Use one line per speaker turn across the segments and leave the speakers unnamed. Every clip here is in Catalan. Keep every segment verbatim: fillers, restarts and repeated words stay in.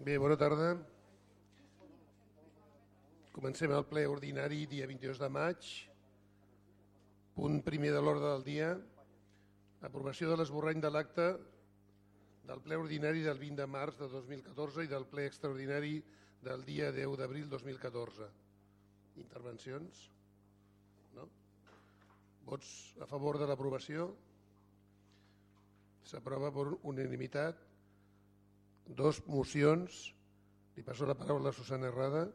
Bé, bona tarda. Comencem el ple ordinari dia vint-i-dos de maig. Punt primer de l'ordre del dia. Aprovació de l'esborrany de l'acte del ple ordinari del vint de març de dos mil catorze i del ple extraordinari del dia deu d'abril de dos mil catorze. Intervencions? No? Vots a favor de l'aprovació? S'aprova per unanimitat. Dos mocions. Li passo la paraula a Susana Herrada.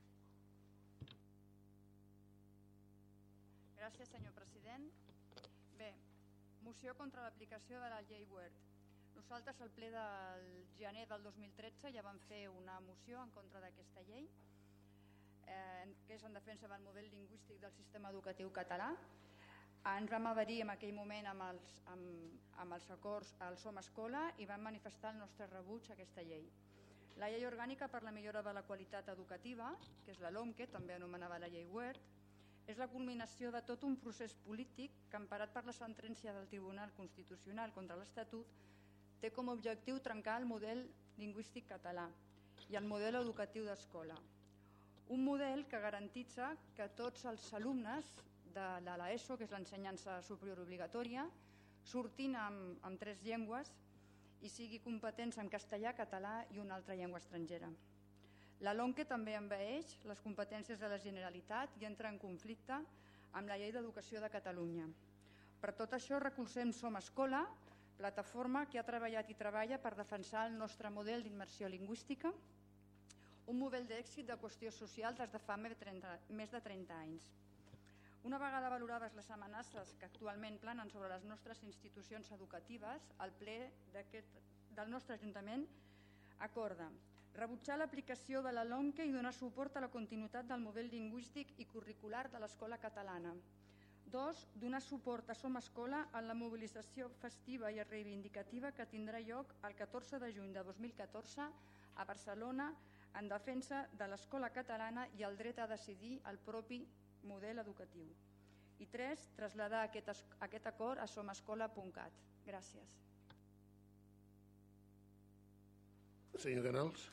Gràcies, senyor president. Bé, moció contra l'aplicació de la llei Wert. Nosaltres al ple del gener del dos mil tretze ja vam fer una moció en contra d'aquesta llei, eh, que és en defensa del model lingüístic del sistema educatiu català. Ens vam adherir en aquell moment amb els, amb, amb els acords al Som Escola i vam manifestar el nostre rebuig a aquesta llei. La llei orgànica per la millora de la qualitat educativa, que és la LOMQUE, també anomenada la llei Wert, és la culminació de tot un procés polític que, emparat per la sentència del Tribunal Constitucional contra l'Estatut, té com a objectiu trencar el model lingüístic català i el model educatiu d'escola. Un model que garantitza que tots els alumnes de l'ESO, que és l'ensenyança superior obligatòria, sortint amb, amb tres llengües i sigui competents en castellà, català i una altra llengua estrangera. La LOMQUE també envaeix les competències de la Generalitat i entra en conflicte amb la Llei d'Educació de Catalunya. Per tot això recolzem Som Escola, plataforma que ha treballat i treballa per defensar el nostre model d'immersió lingüística, un model d'èxit de qüestions socials des de fa més de trenta anys. Una vegada valorades les amenaces que actualment planen sobre les nostres institucions educatives, el ple del nostre Ajuntament acorda rebutjar l'aplicació de la LOMQUE i donar suport a la continuïtat del model lingüístic i curricular de l'escola catalana. Dos, donar suport a Som Escola en la mobilització festiva i reivindicativa que tindrà lloc el catorze de juny de dos mil catorze a Barcelona en defensa de l'escola catalana i el dret a decidir el propi model educatiu. I tres, traslladar aquest, aquest acord a somescola punt cat. Gràcies.
Senyor Canals.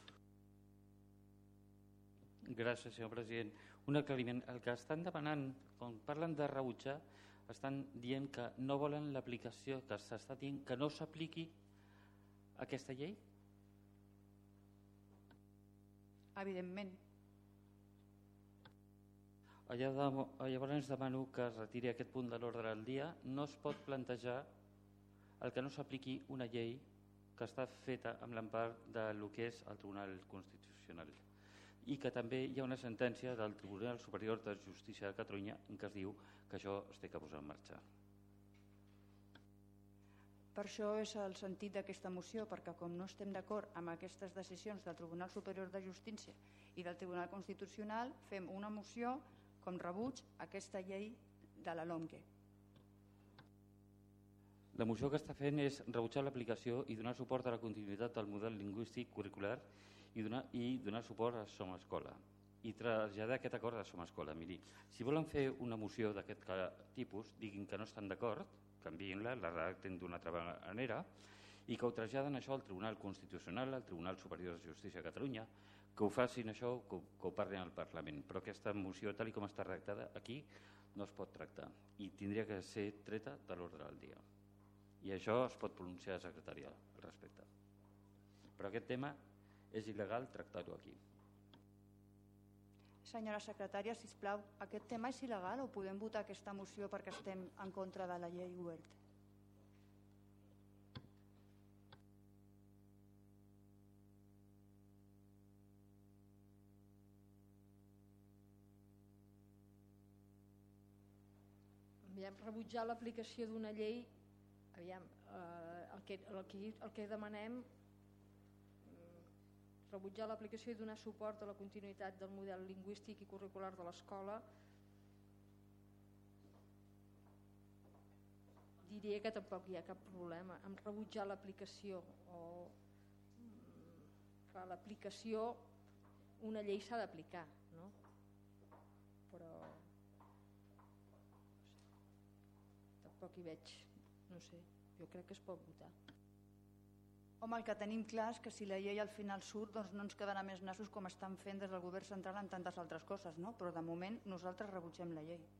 Gràcies, senyor president. Un aclariment. El que estan demanant, quan parlen de rebutjar, estan dient que no volen l'aplicació, que s'està dient que no s'apliqui aquesta llei?
Evidentment.
Llavors demano que es retiri aquest punt de l'ordre del dia. No es pot plantejar el que no s'apliqui una llei que està feta amb l'empart del que és el Tribunal Constitucional i que també hi ha una sentència del Tribunal Superior de Justícia de Catalunya en què es diu que això es té que posar en marxa.
Per això és el sentit d'aquesta moció, perquè com no estem d'acord amb aquestes decisions del Tribunal Superior de Justícia i del Tribunal Constitucional, fem una moció com rebuig a aquesta llei de la LOMQUE.
La moció que està fent és rebutjar l'aplicació i donar suport a la continuïtat del model lingüístic curricular i donar, i donar suport a Som Escola i traslladar aquest acord a Som Escola. Miri, si volen fer una moció d'aquest tipus, diguin que no estan d'acord, canviïn-la, la redacten d'una altra manera i que ho traslladen això al Tribunal Constitucional, al Tribunal Superior de Justícia de Catalunya, que ho facin això, que ho, que ho parlin al Parlament. Però aquesta moció, tal com està redactada, aquí no es pot tractar i tindria que ser treta de l'ordre del dia. I això es pot pronunciar a la secretària al respecte. Però aquest tema és il·legal tractar-ho aquí.
Senyora secretària, sisplau, aquest tema és il·legal o podem votar aquesta moció perquè estem en contra de la llei Wert?
Aviam, rebutjar l'aplicació d'una llei, aviam, eh, el, que, el, que, el que demanem, rebutjar l'aplicació i donar suport a la continuïtat del model lingüístic i curricular de l'escola, diria que tampoc hi ha cap problema en rebutjar l'aplicació o clar, l'aplicació, una llei s'ha d'aplicar, no? Però tampoc hi veig, no sé, jo crec que es pot votar.
Home, el que tenim clar és que si la llei al final surt, doncs no ens quedarà més nassos com estan fent des del govern central en tantes altres coses, no? Però de moment nosaltres rebutgem la llei.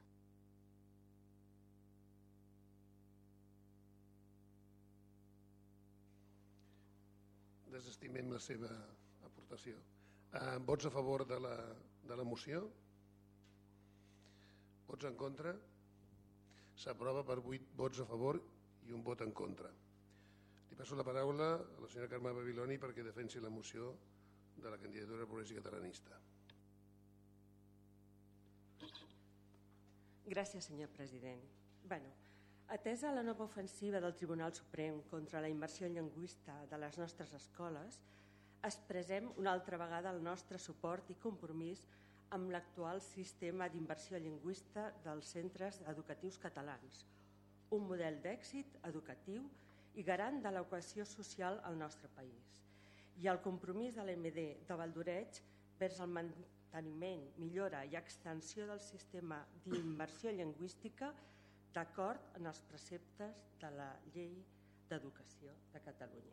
Desestimem la seva aportació. Eh, vots a favor de la, de la moció? Vots en contra? S'aprova per vuit vots a favor i un vot en contra. Li passo la paraula a la senyora Carme Babiloni perquè defensi la moció de la candidatura progressista i catalanista.
Gràcies, senyor president. Bueno, atesa la nova ofensiva del Tribunal Suprem contra la immersió lingüista de les nostres escoles, expressem una altra vegada el nostre suport i compromís amb l'actual sistema d'immersió lingüista dels centres educatius catalans, un model d'èxit educatiu i garant de la cohesió social al nostre país, i el compromís de l'E M D de Valldoreix vers el manteniment, millora i extensió del sistema d'immersió lingüística d'acord amb els preceptes de la Llei d'Educació de Catalunya.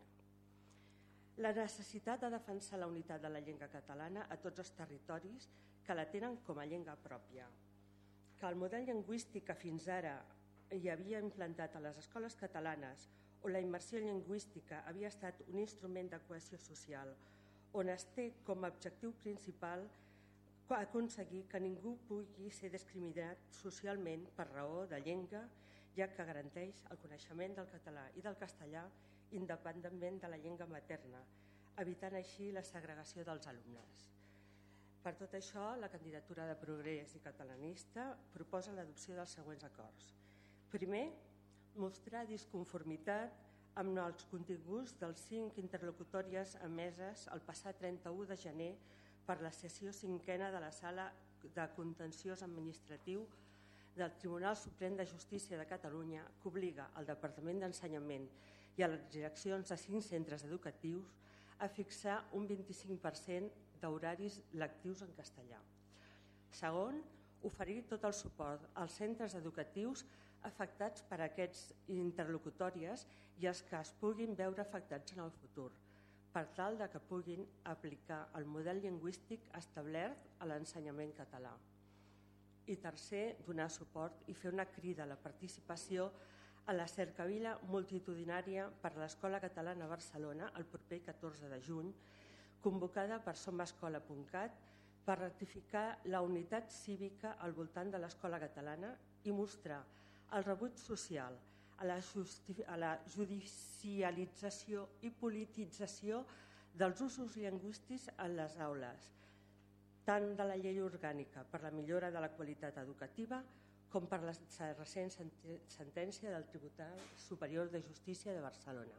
La necessitat de defensar la unitat de la llengua catalana a tots els territoris que la tenen com a llengua pròpia, que el model lingüístic que fins ara hi havia implantat a les escoles catalanes, on la immersió lingüística havia estat un instrument de cohesió social, on es té com a objectiu principal aconseguir que ningú pugui ser discriminat socialment per raó de llengua, ja que garanteix el coneixement del català i del castellà independentment de la llengua materna, evitant així la segregació dels alumnes. Per tot això, la candidatura de Progrés i Catalanista proposa l'adopció dels següents acords. Primer, mostrar disconformitat amb els continguts dels cinc interlocutòries emeses el passat trenta-u de gener per la sessió cinquena de la Sala de Contenciós Administratiu del Tribunal Suprem de Justícia de Catalunya, que obliga al Departament d'Ensenyament i a les direccions de cinc centres educatius a fixar un vint-i-cinc per cent d'horaris lectius en castellà. Segon, oferir tot el suport als centres educatius afectats per aquests interlocutòries i els que es puguin veure afectats en el futur, per tal de que puguin aplicar el model lingüístic establert a l'ensenyament català. I tercer, donar suport i fer una crida a la participació a la cercavila multitudinària per l'Escola Catalana a Barcelona el proper catorze de juny, convocada per somescola punt cat per ratificar la unitat cívica al voltant de l'Escola Catalana i mostrar el rebuig social a la, a la judicialització i politització dels usos lingüístics en les aules, tant de la llei orgànica per la millora de la qualitat educativa com per la recent sentència del Tribunal Superior de Justícia de Barcelona.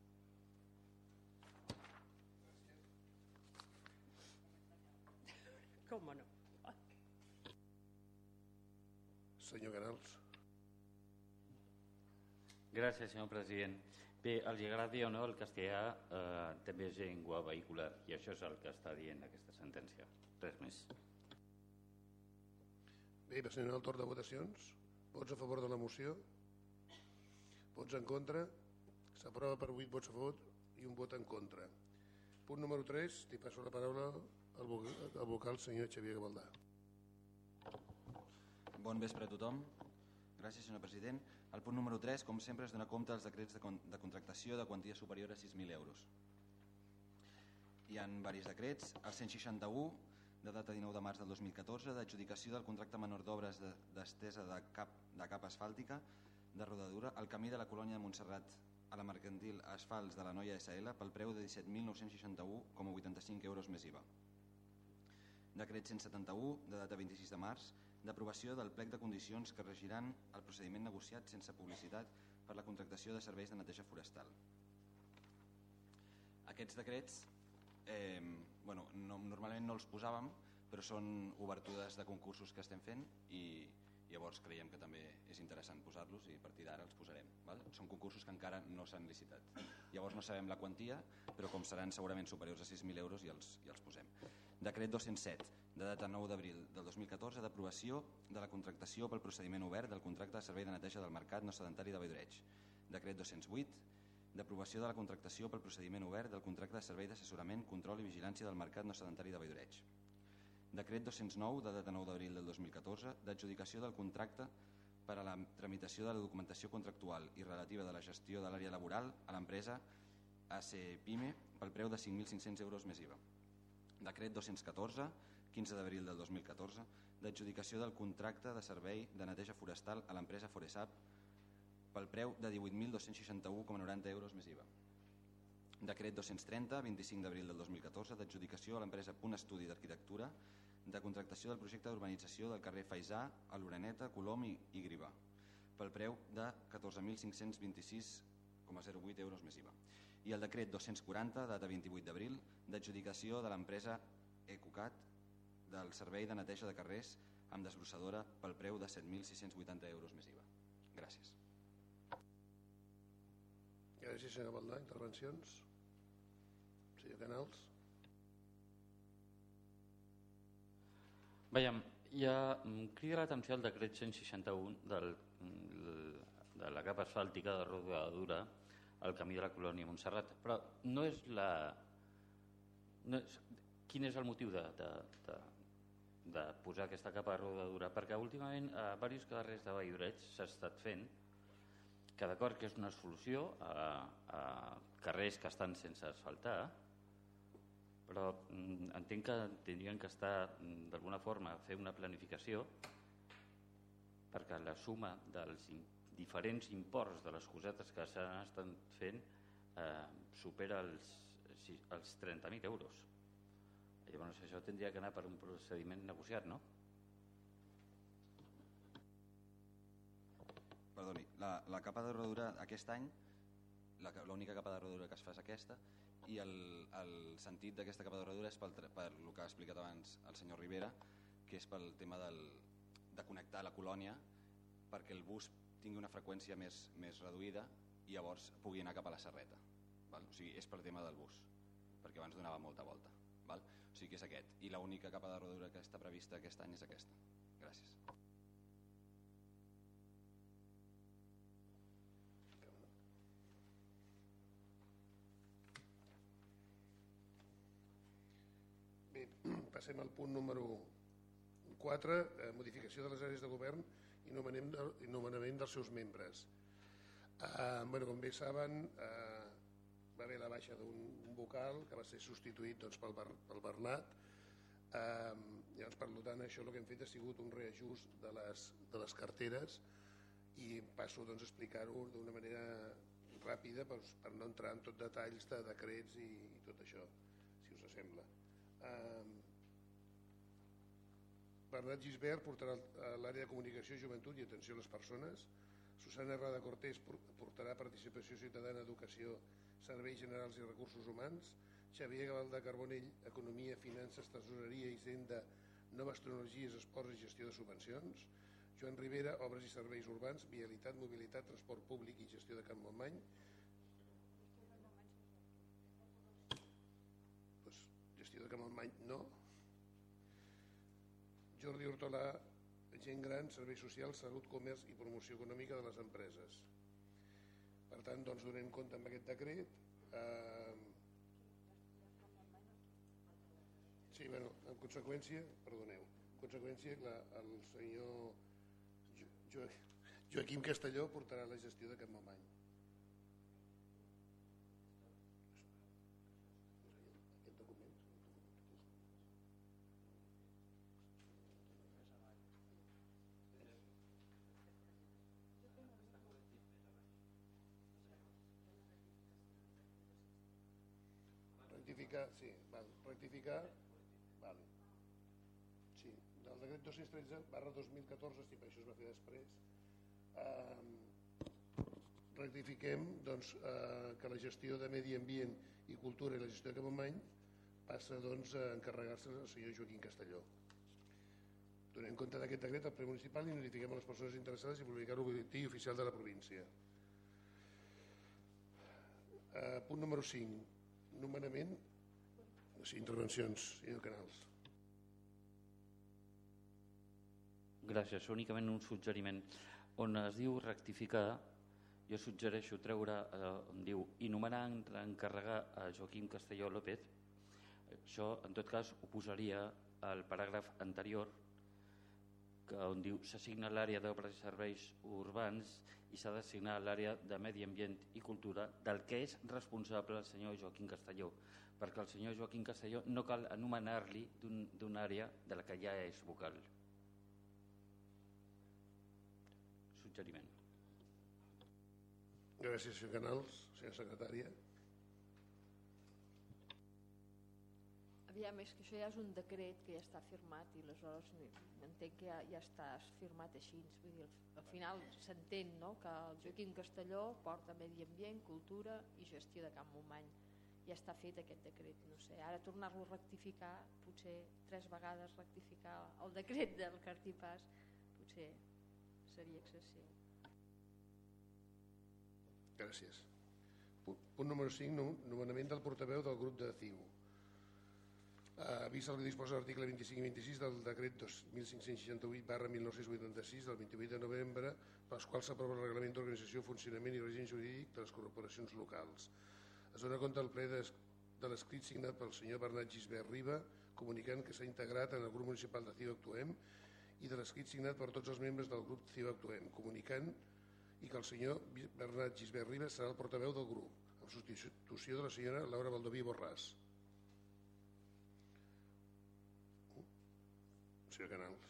Com no?
Senyor Canals.
Gràcies, senyor president. Bé, els agradi o no, el castellà eh, també és llengua vehicular i això és el que està dient aquesta sentència. Res més.
Bé, passem al torn de votacions. Vots a favor de la moció? Vots en contra? S'aprova per vuit vots a favor i un vot en contra. Punt número tres, li passo la paraula al vocal senyor Xavier Gavaldà.
Bon vespre a tothom. Gràcies, senyor president. El punt número tres, com sempre, es dona compte dels decrets de, con de contractació de quantia superior a sis mil euros. Hi ha diversos decrets. El cent seixanta-u, de data dinou de març del dos mil catorze, d'adjudicació del contracte menor d'obres d'estesa de, cap, de capa asfàltica de rodadura al camí de la colònia de Montserrat a la mercantil Asfalts de la Noia S L pel preu de disset mil nou-cents seixanta-u coma vuitanta-cinc euros més I V A. Decret cent setanta-u, de data vint-i-sis de març, d'aprovació del plec de condicions que regiran el procediment negociat sense publicitat per la contractació de serveis de neteja forestal. Aquests decrets eh, bueno, no, normalment no els posàvem, però són obertures de concursos que estem fent i llavors creiem que també és interessant posar-los i a partir d'ara els posarem. Val? Són concursos que encara no s'han licitat. Llavors no sabem la quantia, però com seran segurament superiors a sis mil euros i els, i els posem. Decret dos-cents set, de data nou d'abril del dos mil catorze, d'aprovació de la contractació pel procediment obert del contracte de servei de neteja del mercat no sedentari de Valldoreix. Decret dos-cents vuit, d'aprovació de la contractació pel procediment obert del contracte de servei d'assessorament, control i vigilància del mercat no sedentari de Valldoreig. Decret dos-cents nou, de data nou d'abril del dos mil catorze, d'adjudicació del contracte per a la tramitació de la documentació contractual i relativa de la gestió de l'àrea laboral a l'empresa A C Pime pel preu de cinc mil cinc-cents euros més I V A. Decret dos-cents catorze, quinze d'abril del dos mil catorze, d'adjudicació del contracte de servei de neteja forestal a l'empresa Foresap pel preu de divuit mil dos-cents seixanta-u coma noranta euros més I V A. Decret dos-cents trenta, vint-i-cinc d'abril del dos mil catorze, d'adjudicació a l'empresa Punt Estudi d'Arquitectura de contractació del projecte d'urbanització del carrer Faisà, a l'Oreneta, Colom i, i Grivà, pel preu de catorze mil cinc-cents vint-i-sis coma zero vuit euros més I V A. I el decret dos-cents quaranta, data vint-i-vuit d'abril, d'adjudicació de l'empresa Ecocat del servei de neteja de carrers amb desbrossadora pel preu de set mil sis-cents vuitanta euros més I V A. Gràcies.
Gràcies, senyor Baldà. Intervencions? Senyor Canals?
Veiem, hi ha, crida l'atenció el decret cent seixanta-un del, de la capa asfàltica de rodadura al camí de la colònia Montserrat, però no és la... No és, quin és el motiu de, de, de, de posar aquesta capa de rodadura? Perquè últimament a diversos carrers de Valldoreig s'ha estat fent, que d'acord que és una solució a, a carrers que estan sense asfaltar, però entenc que tindrien que estar d'alguna forma a fer una planificació perquè la suma dels diferents imports de les cosetes que s'han estat fent eh, supera els, els trenta mil euros. Llavors això tindria que anar per un procediment negociat, no?
Perdoni, la, la capa de rodadura aquest any, l'única capa de rodadura que es fa és aquesta, i el, el sentit d'aquesta capa de rodadura és pel, per el que ha explicat abans el senyor Rivera, que és pel tema del, de connectar la colònia perquè el bus tingui una freqüència més, més reduïda i llavors pugui anar cap a la Serreta. Val? O sigui, és per tema del bus, perquè abans donava molta volta. Val? O sigui que és aquest. I l'única capa de rodadura que està prevista aquest any és aquesta. Gràcies.
Bé, passem al punt número quatre, eh, modificació de les àrees de govern i nomenament, de, i nomenament dels seus membres. Eh, bueno, com bé saben, eh, va haver la baixa d'un vocal que va ser substituït doncs, pel, Ber, pel Bernat. Eh, llavors, per tant, això el que hem fet ha sigut un reajust de les, de les carteres i passo doncs, a explicar-ho d'una manera ràpida per, per no entrar en tot detalls de decrets i, i tot això, si us sembla. Eh, Bernat Gisbert portarà a l'àrea de comunicació, joventut i atenció a les persones. Susana Herrada Cortés portarà participació ciutadana, educació, serveis generals i recursos humans. Xavier Gavaldà Carbonell, economia, finances, tresoreria, hisenda, noves tecnologies, esports i gestió de subvencions. Joan Rivera, obres i serveis urbans, vialitat, mobilitat, transport públic i gestió de Camp Montmany. Pues, gestió de Camp Montmany no. Jordi Hortolà, gent gran, serveis socials, salut, comerç i promoció econòmica de les empreses. Per tant, doncs, donem compte amb aquest decret. Eh... Sí, bueno, en conseqüència, perdoneu, en conseqüència la, el senyor jo, jo, Joaquim Castelló portarà la gestió de Camp Montmany. Aquest document. Rectificar, sí, val, rectificar, vale. Sí, del decret dos-cents tretze barra dos mil catorze, sí, per això es va fer després, eh, rectifiquem doncs, eh, que la gestió de medi ambient i cultura i la gestió de Camp Montmany passa doncs, a encarregar-se el senyor Joaquim Castelló. Donem compte d'aquest decret al ple municipal i notifiquem a les persones interessades i publicar-ho al butlletí oficial de la província. Eh, punt número cinc. Nomenament, sí, intervencions, senyor Canals.
Gràcies, únicament un suggeriment. On es diu rectificar, jo suggereixo treure, eh, on diu, i nomenar encarregar a Joaquim Castelló López. Això, en tot cas, ho posaria al paràgraf anterior, que on diu s'assigna l'àrea d'obres i serveis urbans i s'ha d'assignar l'àrea de medi ambient i cultura del que és responsable el senyor Joaquim Castelló, perquè el senyor Joaquim Castelló no cal anomenar-li d'una àrea de la que ja és vocal. Suggeriment.
Gràcies, senyor Canals. Senyora secretària.
Aviam, és que això ja és un decret que ja està firmat i aleshores entenc que ja, ja està firmat així. Vull dir, al final s'entén, no?, que el Joaquim Castelló porta medi ambient, cultura i gestió de Can Montmany. Ja està fet aquest decret, no sé. Ara tornar-lo a rectificar, potser tres vegades rectificar el decret del Cartipàs, potser seria excessiu.
Gràcies. Punt número cinc, nomenament del portaveu del grup de C I U. Uh, vist el que disposa l'article vint-i-cinc i vint-i-sis del decret dos mil cinc-cents seixanta-vuit barra mil nou-cents vuitanta-sis del vint-i-vuit de novembre, pels quals s'aprova el reglament d'organització, funcionament i règim jurídic de les corporacions locals. Es dona compte del ple de, de l'escrit signat pel senyor Bernat Gisbert Riba, comunicant que s'ha integrat en el grup municipal de C I U Actuem, i de l'escrit signat per tots els membres del grup C I U Actuem, comunicant i que el senyor Bernat Gisbert Riba serà el portaveu del grup, en substitució de la senyora Laura Baldoví Borràs. Senyor Canals.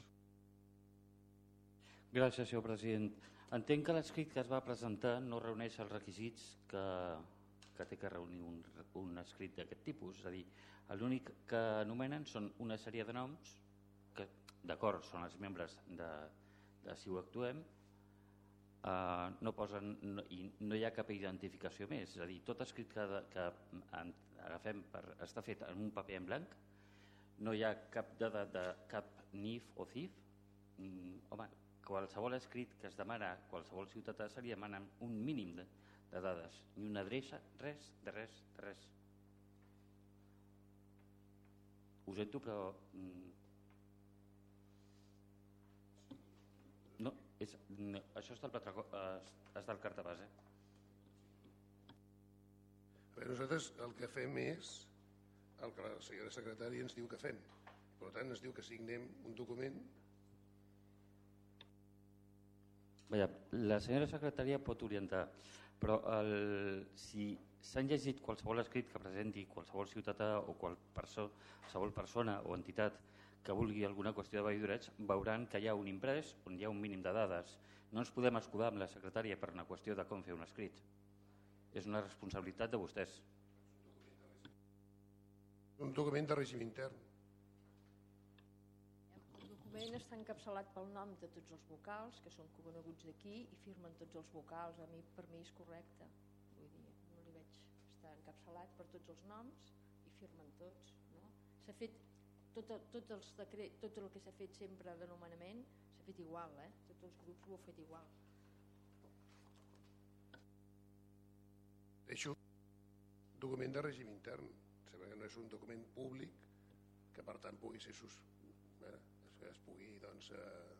Gràcies, senyor president. Entenc que l'escrit que es va presentar no reuneix els requisits que, que té que reunir un, un escrit d'aquest tipus. És a dir, l'únic que anomenen són una sèrie de noms que, d'acord, són els membres de, de C I U Actuem, eh, no posen, no, i no hi ha cap identificació més. És a dir, tot escrit que, que agafem per estar fet en un paper en blanc, no hi ha cap dada de cap N I F o C I F. Mm, home, qualsevol escrit que es demana a qualsevol ciutadà se li demanen un mínim de, de dades, ni una adreça, res, de res, de res. Ho sento, però mm, no, és, no, això és del, Patraco, és, és del Cartapàs, eh?
A veure, nosaltres el que fem és el que la senyora secretària ens diu que fem. Per tant, ens diu que signem un document.
Vaja, la senyora secretària pot orientar, però el, si s'han llegit qualsevol escrit que presenti qualsevol ciutadà o qual perso, qualsevol persona o entitat que vulgui alguna qüestió de valldorets, veuran que hi ha un imprès on hi ha un mínim de dades. No ens podem escudar amb la secretària per una qüestió de com fer un escrit. És una responsabilitat de vostès.
Un document de règim intern.
El document està encapçalat pel nom de tots els vocals, que són coneguts d'aquí, i firmen tots els vocals. A mi, per mi és correcte. Vull dir, no li veig. Està encapçalat per tots els noms i firmen tots. No? S'ha fet tot, tot, els decret, tot el que s'ha fet sempre de nomenament s'ha fet igual, eh? Tots els grups ho han fet igual.
Deixo document de règim intern. Sembla que no és un document públic que per tant pugui ser sus... Bé, que es pugui, doncs... Eh...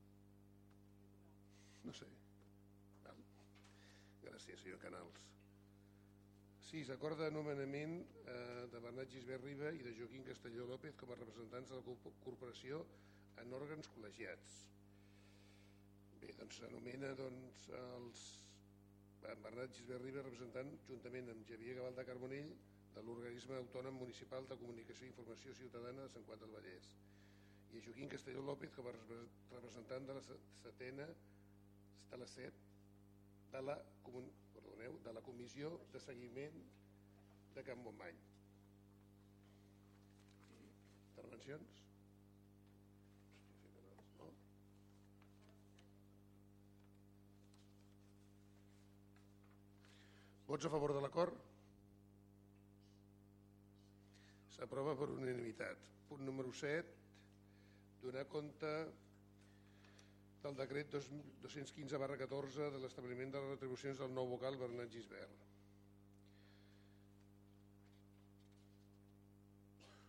No sé. Val. Gràcies, senyor Canals. sis. Acord de nomenament eh, de Bernat Gisbert Riba i de Joaquim Castelló López com a representants de la corporació en òrgans col·legiats. Bé, doncs s'anomena doncs, els... Bernat Gisbert Riba representant juntament amb Xavier Gavaldà de Carbonell de l'Organisme Autònom Municipal de Comunicació i Informació Ciutadana de Sant Cugat del Vallès i a Joaquim Castelló López com a representant de la setena de la set de la, perdoneu, de la Comissió de Seguiment de Can Montmany. Intervencions? No? Vots a favor de l'acord? S'aprova per unanimitat. Punt número set. Donar compte del decret dos-cents quinze barra catorze de l'establiment de les retribucions del nou vocal Bernat Gisbert.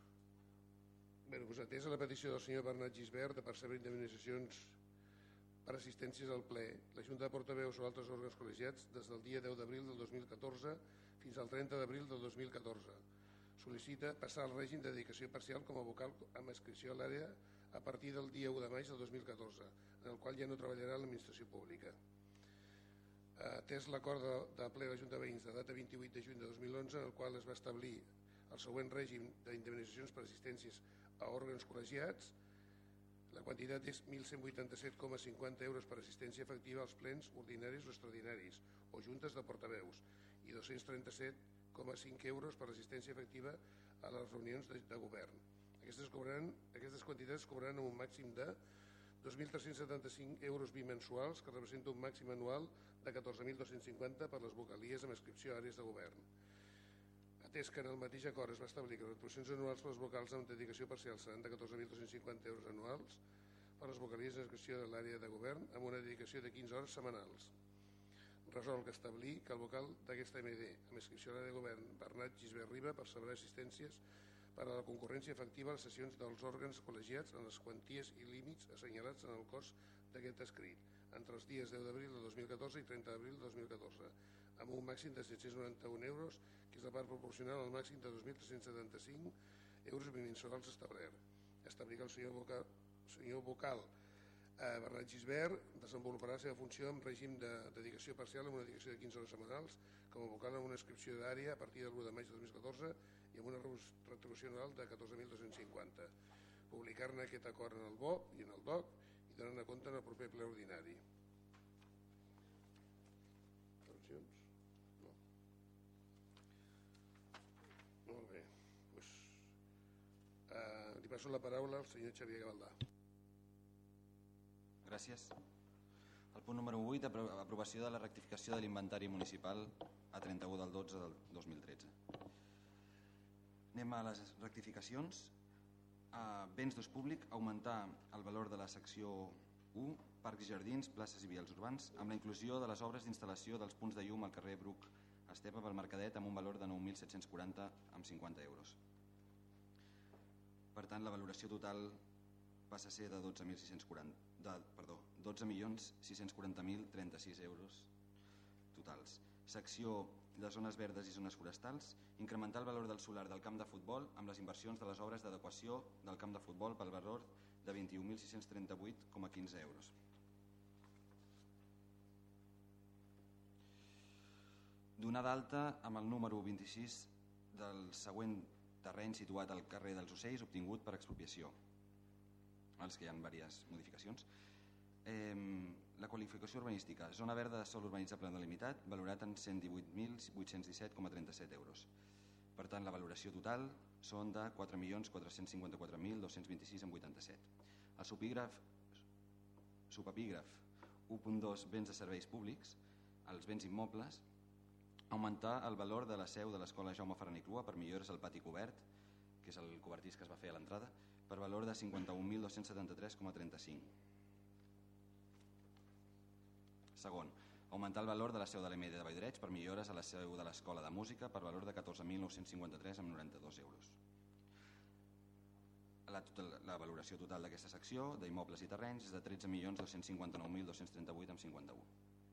Bé, doncs atès a la petició del senyor Bernat Gisbert de percebre indemnitzacions per per assistències al ple. La Junta de Portaveus o altres òrgans col·legiats des del dia deu d'abril del dos mil catorze fins al trenta d'abril del dos mil catorze. Sol·licita passar al règim de dedicació parcial com a vocal amb inscripció a l'àrea a partir del dia u de maig del dos mil catorze, en el qual ja no treballarà a l'administració pública. Atès l'acord de, de ple de la Junta de Veïns de data vint-i-vuit de juny de dos mil onze, en el qual es va establir el següent règim d'indemnitzacions per assistències a òrgans col·legiats, la quantitat és mil cent vuitanta-set coma cinquanta euros per assistència efectiva als plens ordinaris o extraordinaris o juntes de portaveus i dos-cents trenta-set coma cinc euros per assistència efectiva a les reunions de, de govern. Aquestes, cobraran, aquestes quantitats cobraran amb un màxim de dos mil tres-cents setanta-cinc euros bimensuals, que representa un màxim anual de catorze mil dos-cents cinquanta per les vocalies amb inscripció a àrees de govern. Atès que en el mateix acord es va establir que les retribucions anuals per les vocals amb dedicació parcial seran de catorze mil dos-cents cinquanta euros anuals per les vocalies amb inscripció de l'àrea de govern amb una dedicació de quinze hores setmanals. Resol que establir que el vocal d'aquesta M D amb inscripció a l'àrea de govern Bernat Gisbert Riba percebrà assistències per a la concurrència efectiva a les sessions dels òrgans col·legiats en les quanties i límits assenyalats en el cos d'aquest escrit entre els dies deu d'abril de dos mil catorze i trenta d'abril de dos mil catorze, amb un màxim de set-cents noranta-un euros, que és la part proporcional al màxim de dos mil tres-cents setanta-cinc euros bimensuals establert. Establir que el senyor vocal, senyor vocal eh, Bernat Gisbert desenvoluparà la seva funció en règim de dedicació parcial amb una dedicació de quinze hores setmanals com a vocal amb una inscripció d'àrea a partir del u de maig de dos mil catorze i amb una retribució anual de catorze mil dos-cents cinquanta. Publicar-ne aquest acord en el B O P i en el D O C i donar compte en el proper ple ordinari. Intervencions? No. Molt bé. Pues, eh, li passo la paraula al senyor Xavier Gavaldà.
Gràcies. El punt número vuit, aprovació de la rectificació de l'inventari municipal a trenta-u del dotze del dos mil tretze. Anem a les rectificacions. A béns d'ús públic, augmentar el valor de la secció u, parcs i jardins, places i vials urbans, amb la inclusió de les obres d'instal·lació dels punts de llum al carrer Bruc Estepa pel Mercadet amb un valor de nou mil set-cents quaranta amb cinquanta euros. Per tant, la valoració total passa a ser de dotze mil sis-cents quaranta, de, perdó, dotze milions sis-cents quaranta mil trenta-sis euros totals. Secció de zones verdes i zones forestals, incrementar el valor del solar del camp de futbol amb les inversions de les obres d'adequació del camp de futbol pel valor de vint-i-un mil sis-cents trenta-vuit coma quinze euros. Donar d'alta amb el número vint-i-sis del següent terreny situat al carrer dels Ocells obtingut per expropiació, als que hi ha diverses modificacions. Eh, la qualificació urbanística, zona verda de sòl urbanitzable delimitat, valorat en cent divuit mil vuit-cents disset coma trenta-set euros. Per tant, la valoració total són de quatre milions quatre-cents cinquanta-quatre mil dos-cents vint-i-sis coma vuitanta-set. El subepígraf, subepígraf u punt dos, béns de serveis públics, els béns immobles, augmentar el valor de la seu de l'Escola Jaume Ferran i Clua per millores al pati cobert, que és el cobertís que es va fer a l'entrada, per valor de cinquanta-un mil dos-cents setanta-tres coma trenta-cinc. Segon, augmentar el valor de la seu de l'E M D de Valldreig per millores a la seu de l'Escola de Música per valor de catorze mil nou-cents cinquanta-tres coma noranta-dos euros. La, total, la valoració total d'aquesta secció d'immobles i terrenys és de tretze milions dos-cents cinquanta-nou mil dos-cents trenta-vuit coma cinquanta-u.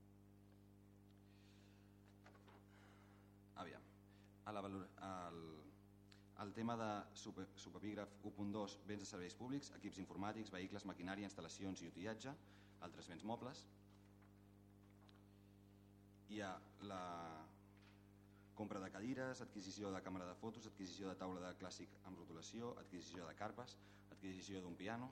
Aviam, a la valor, al, el tema de super, subepígraf u punt dos, béns de serveis públics, equips informàtics, vehicles, maquinària, instal·lacions i utillatge, altres béns mobles. Hi ha la compra de cadires, adquisició de càmera de fotos, adquisició de taula de clàssic amb rotulació, adquisició de carpes, adquisició d'un piano.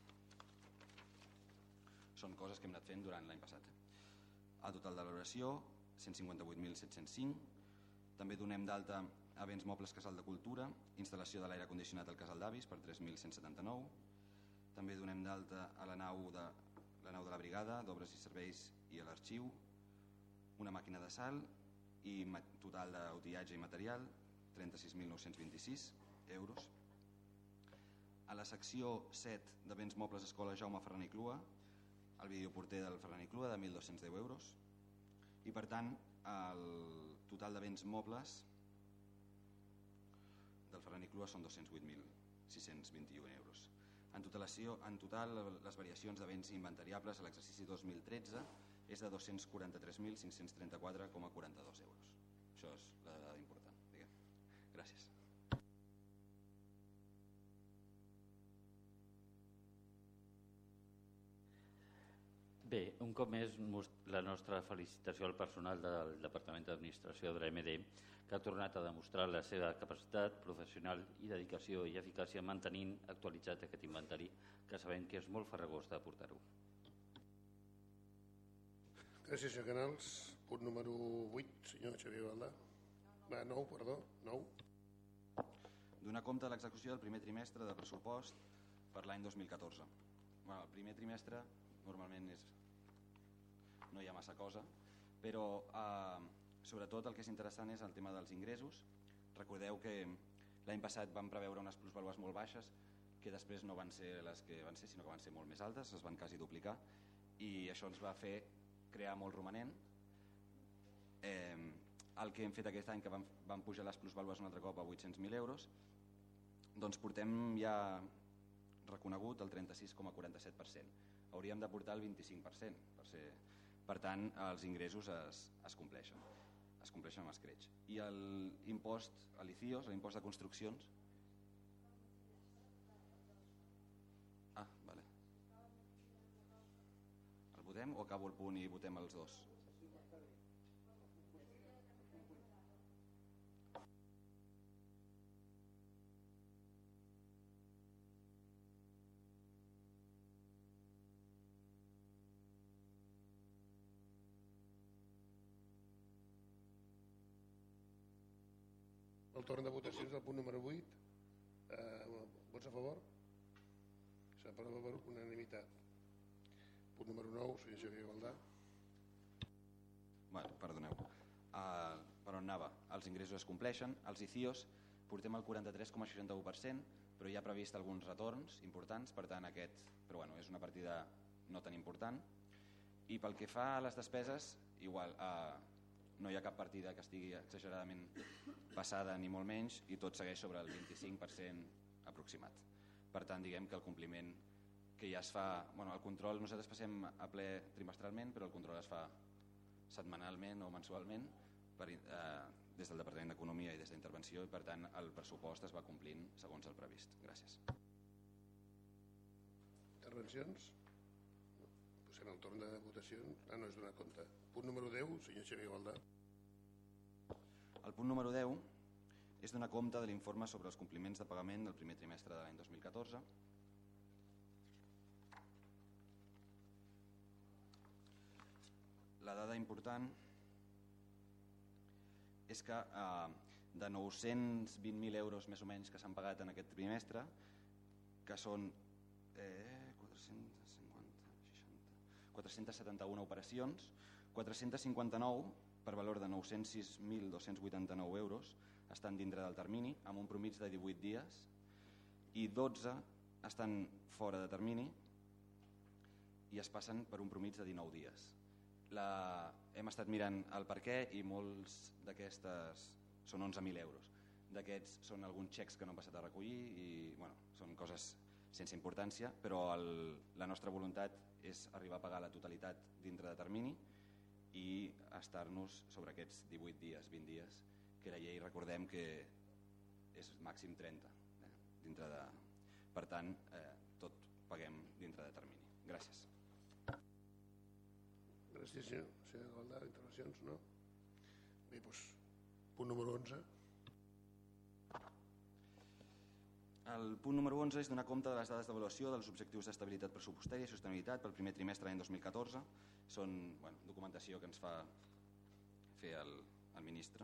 Són coses que hem anat fent durant l'any passat. El total de valoració, cent cinquanta-vuit mil set-cents cinc. També donem d'alta a béns mobles Casal de Cultura, instal·lació de l'aire condicionat al Casal d'Avis per tres mil cent setanta-nou. També donem d'alta a la nau de la nau de la brigada d'obres i serveis i a l'arxiu, una màquina de sal i total d'utillatge i material, trenta-sis mil nou-cents vint-i-sis euros. A la secció set de béns mobles Escola Jaume Ferran i Clua, el videoporter del Ferran i Clua de mil dos-cents deu euros i per tant el total de béns mobles del Ferran i Clua són dos-cents vuit mil sis-cents vint-i-un euros. En, totalació, en total, les variacions de béns inventariables a l'exercici dos mil tretze és de dos-cents quaranta-tres mil cinc-cents trenta-quatre coma quaranta-dos euros. Això és la dada important. Diguem. Gràcies.
Bé, un cop més la nostra felicitació al personal del Departament d'Administració de l'A M D, que ha tornat a demostrar la seva capacitat professional i dedicació i eficàcia mantenint actualitzat aquest inventari, que sabem que és molt farragós de portar-ho.
Gràcies, senyor Canals. Punt número vuit, senyor Xavier Valdà. Va, nou, perdó, nou.
Donar compte de l'execució del primer trimestre de pressupost per l'any dos mil catorze. Bueno, el primer trimestre normalment és... no hi ha massa cosa, però eh, sobretot el que és interessant és el tema dels ingressos. Recordeu que l'any passat vam preveure unes plusvàlues molt baixes que després no van ser les que van ser, sinó que van ser molt més altes, es van quasi duplicar, i això ens va fer crear molt romanent. Eh, el que hem fet aquest any, que vam, vam pujar les plusvàlues un altre cop a vuit-cents mil euros, doncs portem ja reconegut el trenta-sis coma quaranta-set per cent. Hauríem de portar el vint-i-cinc per cent. Per, ser... per tant, els ingressos es, es compleixen. Es compleixen amb escreix. I l'impost a l'I C I O S, l'impost de construccions... Ah, vale. El votem o acabo el punt i votem els dos?
El torn de votacions del punt número vuit. Eh, vots a favor? S'aprova per unanimitat. Punt número nou, senyor Xavier Valdà.
Bueno, perdoneu. Uh, per on anava? Els ingressos es compleixen. Els I C I O S portem el quaranta-tres coma seixanta-u per cent, però hi ha previst alguns retorns importants, per tant aquest, però bueno, és una partida no tan important. I pel que fa a les despeses, igual... Uh, no hi ha cap partida que estigui exageradament passada ni molt menys i tot segueix sobre el vint-i-cinc per cent aproximat. Per tant, diguem que el compliment que ja es fa... Bueno, el control nosaltres passem a ple trimestralment, però el control es fa setmanalment o mensualment per, eh, des del Departament d'Economia i des d'Intervenció i per tant el pressupost es va complint segons el previst. Gràcies.
Intervencions? No. Passem al torn de votacions. Ah, no, és donar compte. Punt número deu, senyor Xavier Valdà.
El punt número deu és donar compte de l'informe sobre els compliments de pagament del primer trimestre de l'any dos mil catorze. La dada important és que eh, de nou-cents vint mil euros més o menys que s'han pagat en aquest trimestre, que són eh, quatre-cents cinquanta, seixanta, quatre-cents setanta-una operacions, quatre-cents cinquanta-nou per valor de nou-cents sis mil dos-cents vuitanta-nou euros estan dintre del termini amb un promig de divuit dies i dotze estan fora de termini i es passen per un promig de dinou dies. La... Hem estat mirant el per què i molts d'aquestes són onze mil euros. D'aquests són alguns xecs que no han passat a recollir i bueno, són coses sense importància, però el... la nostra voluntat és arribar a pagar la totalitat dintre de termini i estar-nos sobre aquests divuit dies, vint dies, que la llei recordem que és màxim trenta. Eh, dintre de... Per tant, eh, tot paguem dintre de termini. Gràcies.
Gràcies, senyor. Senyor Valdà, intervencions, no? Bé, doncs, punt número onze.
El punt número onze és donar compte de les dades d'avaluació dels objectius d'estabilitat pressupostària i sostenibilitat pel primer trimestre de l'any dos mil catorze. Són bueno, documentació que ens fa fer el, el ministre.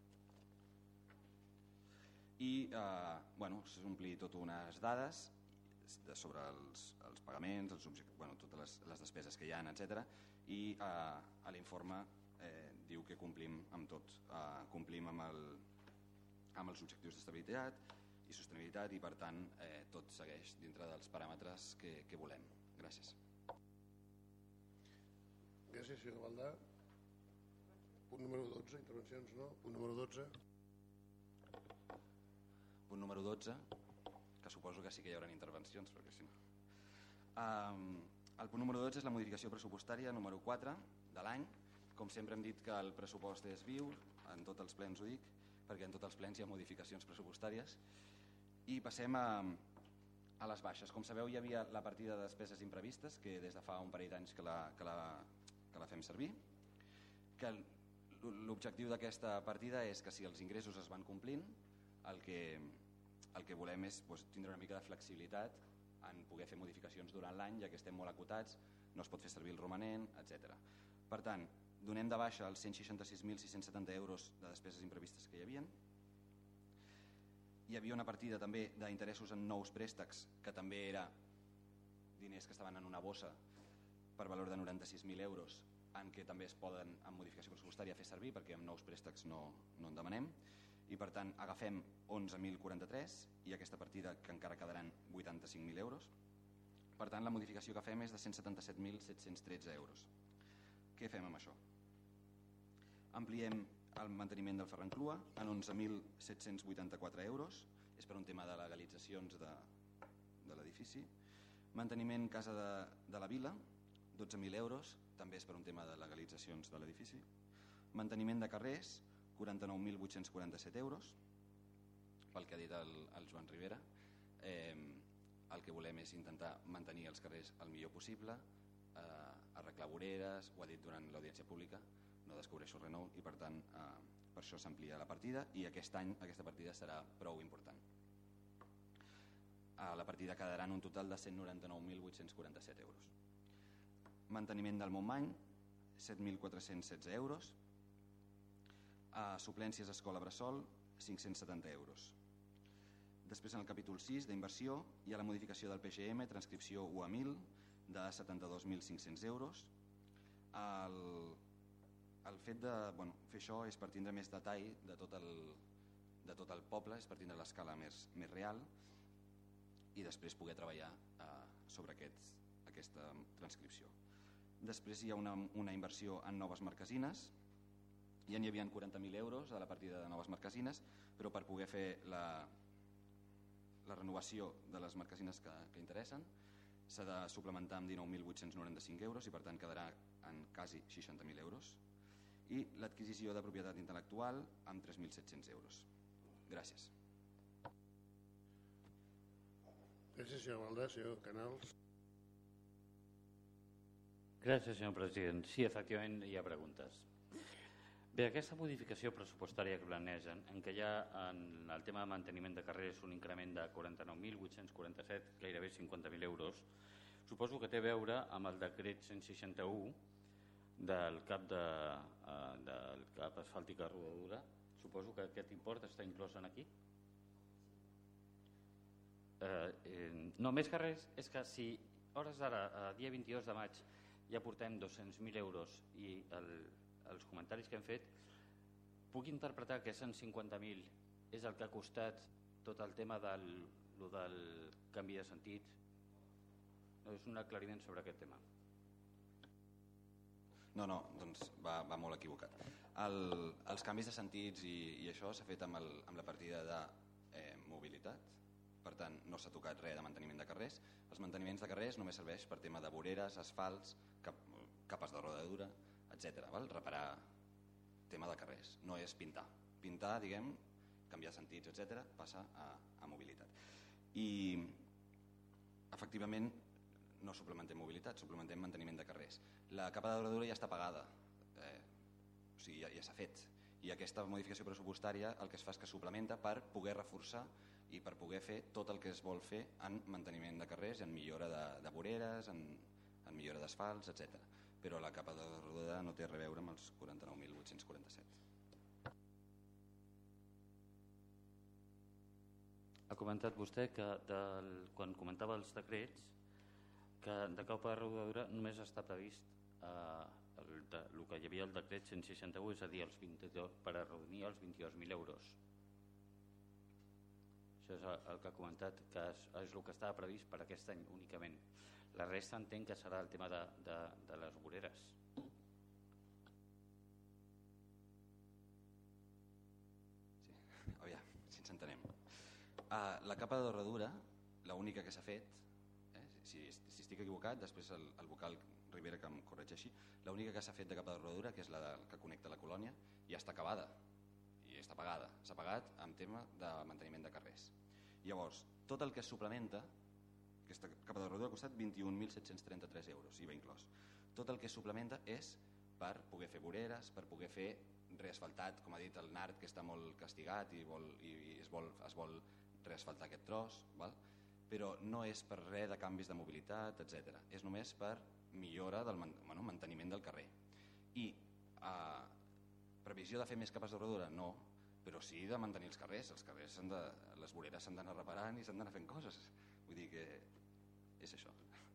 I eh, bueno, s'ompli tot unes dades sobre els, els pagaments, els objectius, bueno, totes les, les despeses que hi ha, etcètera. I eh, a l'informe eh, diu que complim amb tot. Eh, complim amb, el, amb els objectius d'estabilitat i sostenibilitat i per tant eh, tot segueix dintre dels paràmetres que, que volem. Gràcies.
Gràcies, senyor Valdà. Punt número dotze, intervencions, no? Punt número dotze.
Punt número dotze, que suposo que sí que hi haurà intervencions, perquè si no... Um, el punt número dotze és la modificació pressupostària número quatre de l'any. Com sempre hem dit que el pressupost és viu, en tots els plens ho dic, perquè en tots els plens hi ha modificacions pressupostàries. I passem a, a les baixes. Com sabeu, hi havia la partida de despeses imprevistes, que des de fa un parell d'anys que, la, que, la, que la fem servir, que l'objectiu d'aquesta partida és que si els ingressos es van complint, el que, el que volem és doncs, tindre una mica de flexibilitat en poder fer modificacions durant l'any, ja que estem molt acotats, no es pot fer servir el romanent, etcètera. Per tant, donem de baixa els cent seixanta-sis mil sis-cents setanta euros de despeses imprevistes que hi havia. Hi havia una partida també d'interessos en nous préstecs, que també era diners que estaven en una bossa per valor de noranta-sis mil euros, en què també es poden, amb modificació pressupostària, fer servir, perquè amb nous préstecs no, no en demanem. I per tant agafem onze mil quaranta-tres i aquesta partida que encara quedaran vuitanta-cinc mil euros. Per tant la modificació que fem és de cent setanta-set mil set-cents tretze euros. Què fem amb això? Ampliem el manteniment del Ferran Clua en onze mil set-cents vuitanta-quatre euros, és per un tema de legalitzacions de, de l'edifici. Manteniment Casa de, de la Vila, dotze mil euros, també és per un tema de legalitzacions de l'edifici. Manteniment de carrers, quaranta-nou mil vuit-cents quaranta-set euros, pel que ha dit el, el Joan Rivera. Eh, el que volem és intentar mantenir els carrers el millor possible, eh, arreglar voreres, ho ha dit durant l'audiència pública, no descobreixo res nou, i per tant eh, per això s'amplia la partida, i aquest any aquesta partida serà prou important. A la partida quedaran un total de cent noranta-nou mil vuit-cents quaranta-set euros. Manteniment del Montmany, set mil quatre-cents setze euros. A suplències Escola Bressol, cinc-cents setanta euros. Després en el capítol sis d'inversió hi ha la modificació del P G M, transcripció u a mil, de setanta-dos mil cinc-cents euros. El, el fet de bueno, fer això és per tindre més detall de tot el, de tot el poble, és per tindre l'escala més, més real i després poder treballar eh, sobre aquest, aquesta transcripció. Després hi ha una, una inversió en noves marquesines. Ja n'hi havia quaranta mil euros a la partida de noves marquesines, però per poder fer la, la renovació de les marquesines que, que interessen s'ha de suplementar amb dinou mil vuit-cents noranta-cinc euros i per tant quedarà en quasi seixanta mil euros. I l'adquisició de propietat intel·lectual amb tres mil set-cents euros. Gràcies.
Gràcies, senyor Valdà. Senyor Canals.
Gràcies, senyor president. Sí, efectivament hi ha preguntes. Bé, aquesta modificació pressupostària que planegen, en què hi ha en el tema de manteniment de carrers un increment de quaranta-nou mil vuit-cents quaranta-set, gairebé cinquanta mil euros, suposo que té a veure amb el decret cent seixanta-u del cap, de, uh, del cap asfàltica rodadura. Suposo que aquest import està inclòs en aquí? Eh, eh, no, més que res, és que si hores d'ara, a dia vint-i-dos de maig, ja portem dos-cents mil euros i el els comentaris que hem fet, puc interpretar que cent cinquanta mil és el que ha costat tot el tema del, del canvi de sentit? No, és un aclariment sobre aquest tema.
No, no, doncs va, va molt equivocat. El, els canvis de sentits i, i això s'ha fet amb, el, amb la partida de eh, mobilitat, per tant no s'ha tocat res de manteniment de carrers. Els manteniments de carrers només serveix per tema de voreres, asfalts, cap, capes de rodadura, etcètera. Val? Reparar tema de carrers, no és pintar. Pintar, diguem, canviar sentits, etcètera, passa a, a mobilitat. I efectivament no suplementem mobilitat, suplementem manteniment de carrers. La capa de rodadura ja està pagada, eh, o sigui, ja, ja s'ha fet. I aquesta modificació pressupostària el que es fa és que suplementa per poder reforçar i per poder fer tot el que es vol fer en manteniment de carrers, en millora de, de voreres, en, en millora d'asfalts, etcètera. Però la capa de rodada no té res a veure amb els quaranta-nou mil vuit-cents quaranta-set.
Ha comentat vostè que del, quan comentava els decrets que de capa de rodadura només està previst eh, el, de, el que hi havia al decret cent seixanta-u, és a dir, els vint-i-dos, per arrodonir els vint-i-dos mil euros. Això és el que ha comentat, que és, és el que estava previst per aquest any únicament. La resta entenc que serà el tema de, de, de les voreres.
Sí, aviam, si ens entenem. Uh, la capa de rodadura l'única que s'ha fet, eh, si, si estic equivocat, després el, el vocal Rivera que em corregeixi, l'única que s'ha fet de capa de rodadura, que és la de, que connecta la colònia, ja està acabada i està pagada. S'ha pagat en tema de manteniment de carrers. Llavors, tot el que es suplementa, aquesta capa de rodadura ha costat vint-i-un mil set-cents trenta-tres euros, I V A inclòs. Tot el que es suplementa és per poder fer voreres, per poder fer reasfaltat, com ha dit el Nart, que està molt castigat i, vol, i es, vol, es vol reasfaltar aquest tros, val? Però no és per res de canvis de mobilitat, etcètera. És només per millora del bueno, manteniment del carrer. I eh, previsió de fer més capes de rodadura? No, però sí de mantenir els carrers. Els carrers s'han de, les voreres s'han d'anar reparant i s'han d'anar fent coses. Vull dir que és això.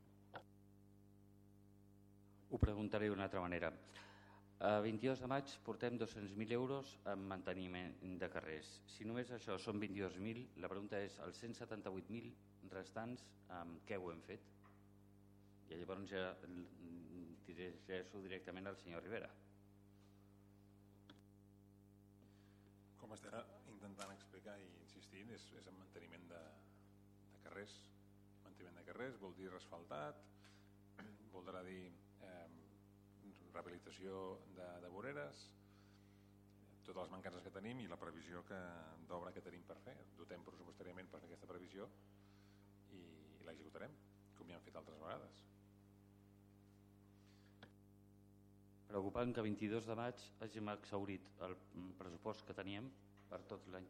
Ho preguntaré d'una altra manera. A vint-i-dos de maig portem dos-cents mil euros en manteniment de carrers. Si només això són vint-i-dos mil, la pregunta és, els cent setanta-vuit mil restants, amb què ho hem fet? I llavors ja dirigeixo directament al senyor Rivera.
Com estem intentant explicar i insistint, és, és en manteniment de, de carrers. Manteniment de carrers vol dir resfaltat, voldrà dir eh, rehabilitació de, de voreres, totes les mancances que tenim i la previsió d'obra que tenim per fer. Dotem pressupostàriament per fer aquesta previsió i, i l'executarem, com ja hem fet altres vegades.
Preocupant que vint-i-dos de maig hàgim exhaurit el pressupost que teníem per tot l'any.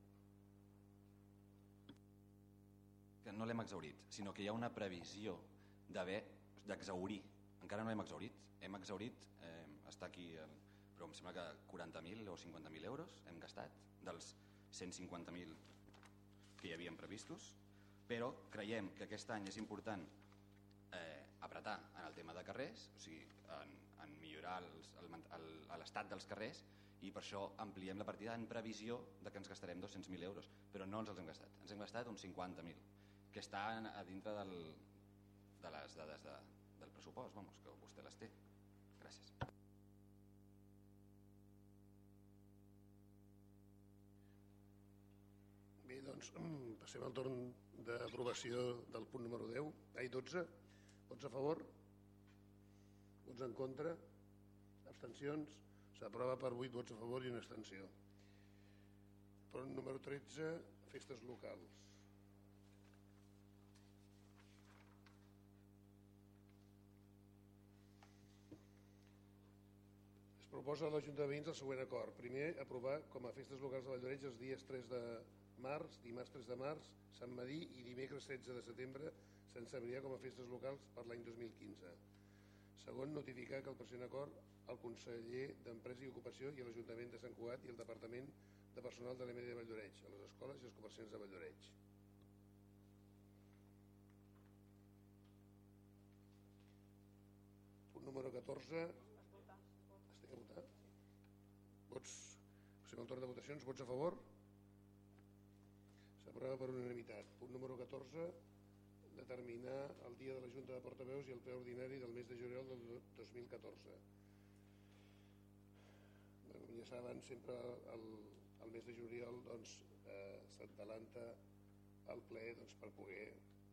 Que no l'hem exhaurit, sinó que hi ha una previsió d'haver d'exhaurir. Encara no l'hem exhaurit. Hem exhaurit, eh, està aquí, el, però em sembla que quaranta mil o cinquanta mil euros hem gastat dels cent cinquanta mil que hi havien previstos, però creiem que aquest any és important eh, apretar en el tema de carrers, o sigui, en, en millorar l'estat dels carrers, i per això ampliem la partida en previsió de que ens gastarem dos-cents mil euros, però no ens els hem gastat, ens hem gastat uns cinquanta mil, que està a dintre del, de les dades de, del pressupost, vamos, que vostè les té. Gràcies.
Bé, doncs passem al torn d'aprovació del punt número deu. Ai, dotze. Vots a favor? Vots en contra? Abstencions? S'aprova per vuit vots a favor i una abstenció. Punt número tretze, festes locals. Proposa a la Junta de Veïns el següent acord. Primer, aprovar com a festes locals de Valldoreix els dies tres de març, dimarts tres de març, Sant Madí i dimecres setze de setembre, Sant Cebrià com a festes locals per l'any dos mil quinze. Segon, notificar que el present acord al conseller d'Empresa i Ocupació i a l'Ajuntament de Sant Cugat i al Departament de Personal de l'E M D de Valldoreix, a les escoles i els comerciants de Valldoreix. Punt número catorze. Estic a votar? Vots? Passem al torn de votacions. Vots a favor? S'aprova per unanimitat. Punt número catorze. Determinar el dia de la Junta de Portaveus i el ple ordinari del mes de juliol del dos mil catorze. Com ja saben, sempre el, el mes de juliol doncs, eh, s'adelanta el ple doncs, per poder...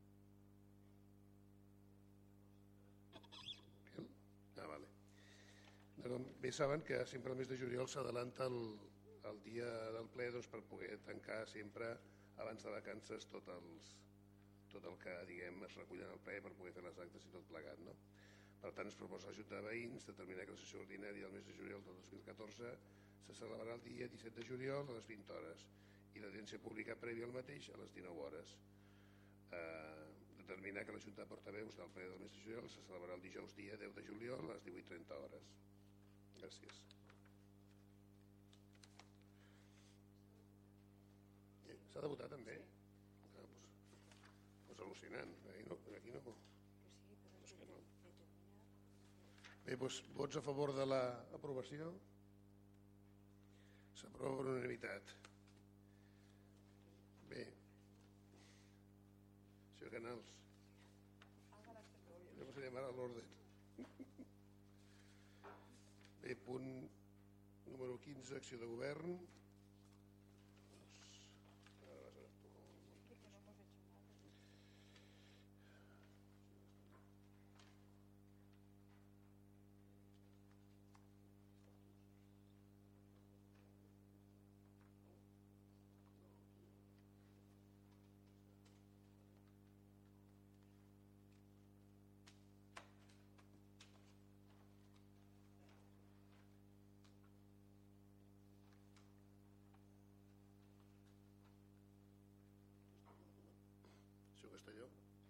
Ah, vale. Bé saben que sempre el mes de juliol s'adelanta el, el dia del ple doncs, per poder tancar sempre abans de vacances tot, els, tot el que diguem es recull en el ple per poder fer les actes i tot plegat, no? Per tant, es proposa a la Junta de Veïns determinar que la sessió ordinària del mes de juliol del dos mil catorze se celebrarà el dia disset de juliol a les vint hores i l'audiència pública prèvia al mateix a les dinou hores. Eh, determinar que la Junta de Portaveus del ple del mes de juliol se celebrarà el dijous dia deu de juliol a les divuit trenta hores. Gràcies. S'ha de votar també? Ah, doncs, doncs al·lucinant. Aquí no. Aquí no. És que no. Bé, doncs, vots a favor de l'aprovació? S'aprova per unanimitat. Bé. Senyor Canals. Jo passaríem ara a l'ordre. Bé, punt número quinze, acció de govern. Castelló.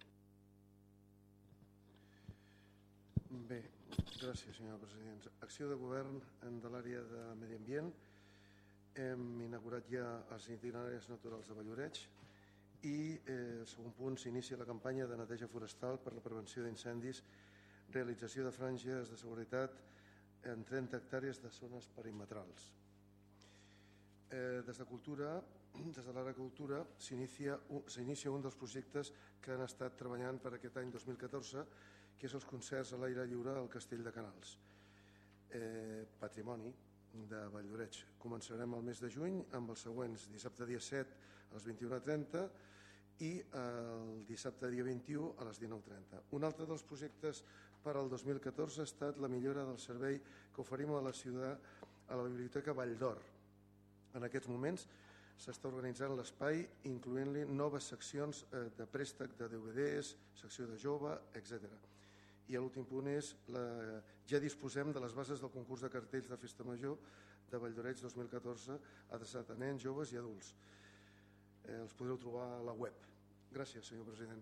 Bé, gràcies, senyor president. Acció de govern de l'àrea de Medi Ambient. Hem inaugurat ja els itineraris naturals de Valloreig i eh, el segon punt, s'inicia la campanya de neteja forestal per la prevenció d'incendis, realització de franges de seguretat en trenta hectàrees de zones perimetrals. Eh, des de Cultura, des de l'Ara Cultura, s'inicia un dels projectes que han estat treballant per aquest any dos mil catorze, que és els concerts a l'aire lliure al Castell de Canals. Eh, patrimoni de Valldoreix. Començarem el mes de juny amb els següents: dissabte dia set a les vint-i-una trenta i el dissabte dia vint-i-u a les dinou trenta. Un altre dels projectes per al dos mil catorze ha estat la millora del servei que oferim a la ciutat, a la Biblioteca Vall d'Or. En aquests moments s'està organitzant l'espai, incloent-li noves seccions de préstec de D V Ds, secció de jove, etcètera. I l'últim punt és, la, ja disposem de les bases del concurs de cartells de Festa Major de Valldoreix dos mil catorze, adreçat a nens, joves i adults. Eh, els podreu trobar a la web. Gràcies, senyor president.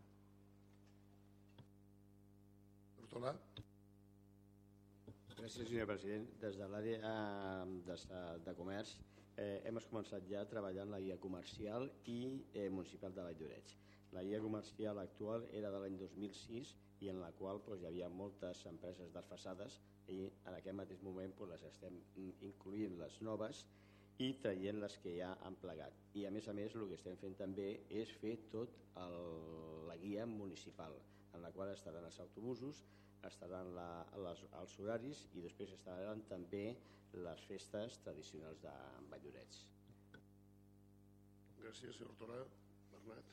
Hortolà.
Gràcies, senyor president. Des de l'àrea de, de comerç eh, hem començat ja a treballar en la guia comercial i eh, municipal de Valldoreix. La guia comercial actual era de l'any dos mil sis i en la qual doncs, hi havia moltes empreses desfasades i en aquest mateix moment doncs, les estem incloent les noves i traient les que ja han plegat. I a més a més el que estem fent també és fer tot el, la guia municipal, en la qual estaran els autobusos, estaran la, les, els horaris i després estaran també les festes tradicionals de Valldoreix.
Gràcies, senyor Hortolà. Bernat.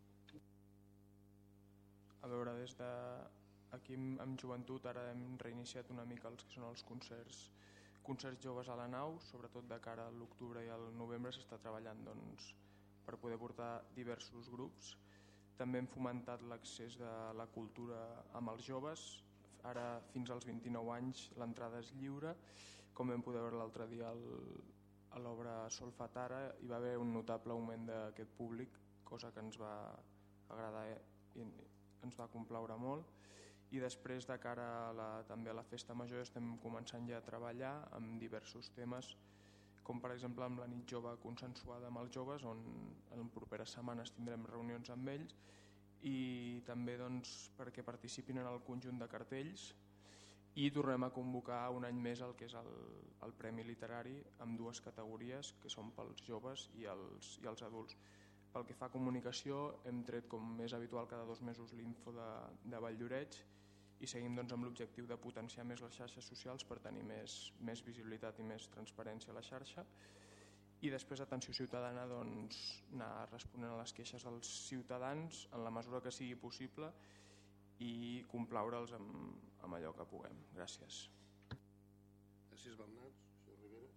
A veure, des de aquí amb joventut ara hem reiniciat una mica els que són els concerts concerts joves a la nau, sobretot de cara a l'octubre i al novembre s'està treballant doncs, per poder portar diversos grups. També hem fomentat l'accés de la cultura amb els joves. Ara fins als vint-i-nou anys l'entrada és lliure. Com vam poder veure l'altre dia el, a l'obra Sol fa tara, hi va haver un notable augment d'aquest públic, cosa que ens va agradar i ens va complaure molt. I després, de cara a la, també a la Festa Major, estem començant ja a treballar amb diversos temes, com per exemple amb la nit jove consensuada amb els joves, on en properes setmanes tindrem reunions amb ells, i també doncs, perquè participin en el conjunt de cartells, i tornem a convocar un any més el que és el, el Premi Literari amb dues categories, que són pels joves i els, i els adults. Pel que fa a comunicació, hem tret com és habitual cada dos mesos l'info de, de Valldoreix i seguim doncs, amb l'objectiu de potenciar més les xarxes socials per tenir més, més visibilitat i més transparència a la xarxa. I després, atenció ciutadana, doncs, anar responent a les queixes dels ciutadans en la mesura que sigui possible i complaure'ls amb, amb allò que puguem. Gràcies.
Gràcies, Bernat. Senyor Rivera.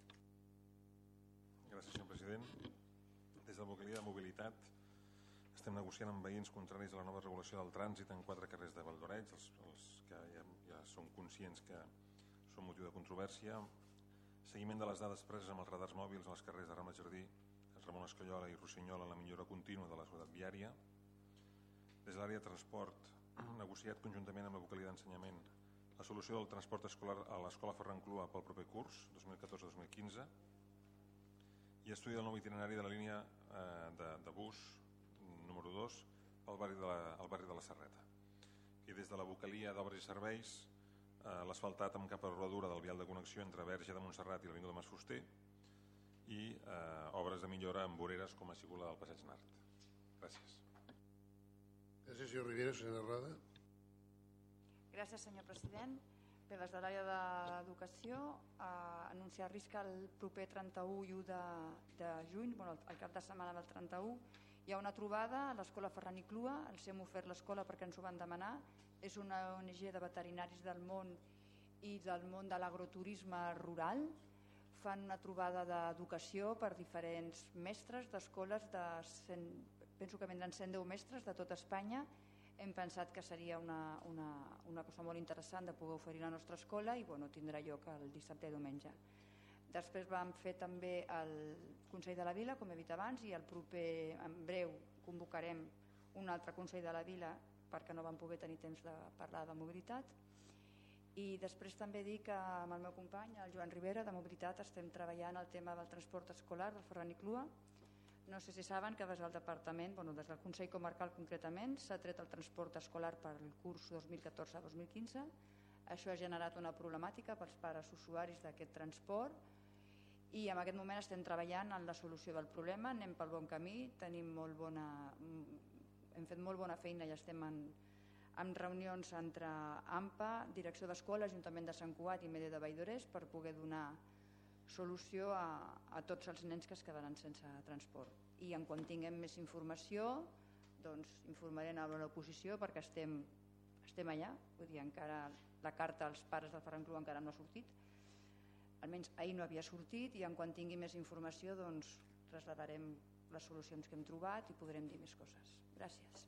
Gràcies, senyor president. Des de la Vocalia de Mobilitat estem negociant amb veïns contraris a la nova regulació del trànsit en quatre carrers de Valldoreix, els, els que ja, ja som conscients que són motiu de controvèrsia. Seguiment de les dades preses amb els radars mòbils en els carrers de Rambla Jardí, Ramon Escollola i Rossinyola en la millora contínua de la seguretat viària. Des de l'àrea de transport, negociat conjuntament amb la Vocalia d'Ensenyament la solució del transport escolar a l'escola Ferran Clua pel proper curs dos mil catorze dos mil quinze i estudi del nou itinerari de la línia eh, de, de bus número dos al barri de la, al barri de la Serreta. I des de la Vocalia d'Obres i Serveis eh, l'asfaltat amb capa de rodadura del vial de connexió entre Verge de Montserrat i l'Avinguda Mas Fuster i eh, obres de millora amb voreres com a sigut la del Passeig Nart. Gràcies.
Gràcies, senyor Rivera. Senyora Rada.
Gràcies, senyor president. Bé, des de l'àrea d'educació, eh, anunciar risc que el proper trenta-u i u de, de juny, bueno, el cap de setmana del trenta-u, hi ha una trobada a l'escola Ferran i Clua, els hem ofert l'escola perquè ens ho van demanar, és una O N G de veterinaris del món i del món de l'agroturisme rural, fan una trobada d'educació per diferents mestres d'escoles, de cent, penso que vendran cent deu mestres de tot Espanya. Hem pensat que seria una, una, una cosa molt interessant de poder oferir la nostra escola i bueno, tindrà lloc el dissabte i diumenge. Després vam fer també el Consell de la Vila, com he dit abans, i el proper, en breu convocarem un altre Consell de la Vila perquè no vam poder tenir temps de parlar de mobilitat. I després també dir que amb el meu company, el Joan Rivera, de Mobilitat, estem treballant el tema del transport escolar del Ferran i Clua. No sé si saben que des del departament, bueno, des del Consell Comarcal concretament, s'ha tret el transport escolar per al curs dos mil catorze dos mil quinze. Això ha generat una problemàtica pels pares usuaris d'aquest transport i en aquest moment estem treballant en la solució del problema, anem pel bon camí, tenim molt bona, hem fet molt bona feina i estem en, en reunions entre A M P A, Direcció d'Escola, Ajuntament de Sant Cugat i Mede de Valldoreix per poder donar solució a, a tots els nens que es quedaran sense transport. I en quan tinguem més informació, doncs informarem a l'oposició perquè estem, estem allà, vull dir, encara la carta als pares del Ferran Clua encara no ha sortit, almenys ahir no havia sortit i en quan tingui més informació doncs traslladarem les solucions que hem trobat i podrem dir més coses. Gràcies.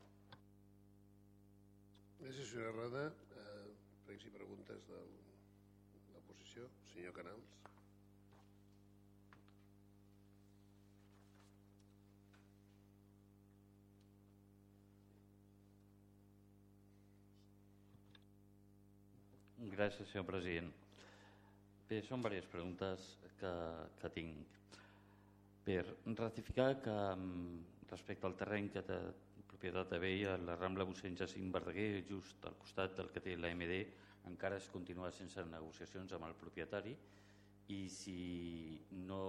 Gràcies, senyora Rada. Eh, Pregs i preguntes de l'oposició. Senyor Canals.
Gràcies, senyor president. Bé, són diverses preguntes que, que tinc. Per ratificar que respecte al terreny que té propietat de Veia, la Rambla Mossèn Jacint Verdaguer, just al costat del que té l'A M D, encara es continua sense negociacions amb el propietari i si no,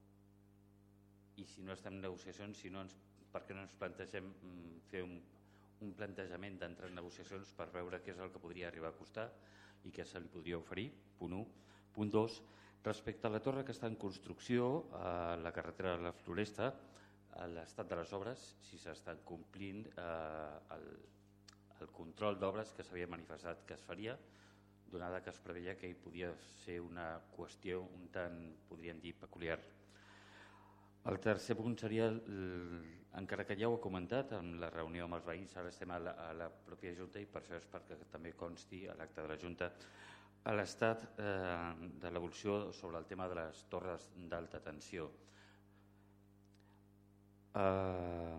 i si no estem en negociacions, si no ens, per què no ens plantegem fer un, un plantejament d'entrar en negociacions per veure què és el que podria arribar a costar i què se li podria oferir, punt u. Punt dos, respecte a la torre que està en construcció, a la carretera de la Floresta, a l'estat de les obres, si s'estan complint eh, el, el control d'obres que s'havia manifestat que es faria, donada que es preveia que hi podia ser una qüestió un tant, podríem dir, peculiar. El tercer punt seria, el, encara que ja ho he comentat en la reunió amb els veïns, ara estem a la, a la pròpia Junta i per això és perquè també consti a l'acte de la Junta a l'estat eh, de l'evolució sobre el tema de les torres d'alta tensió. Eh,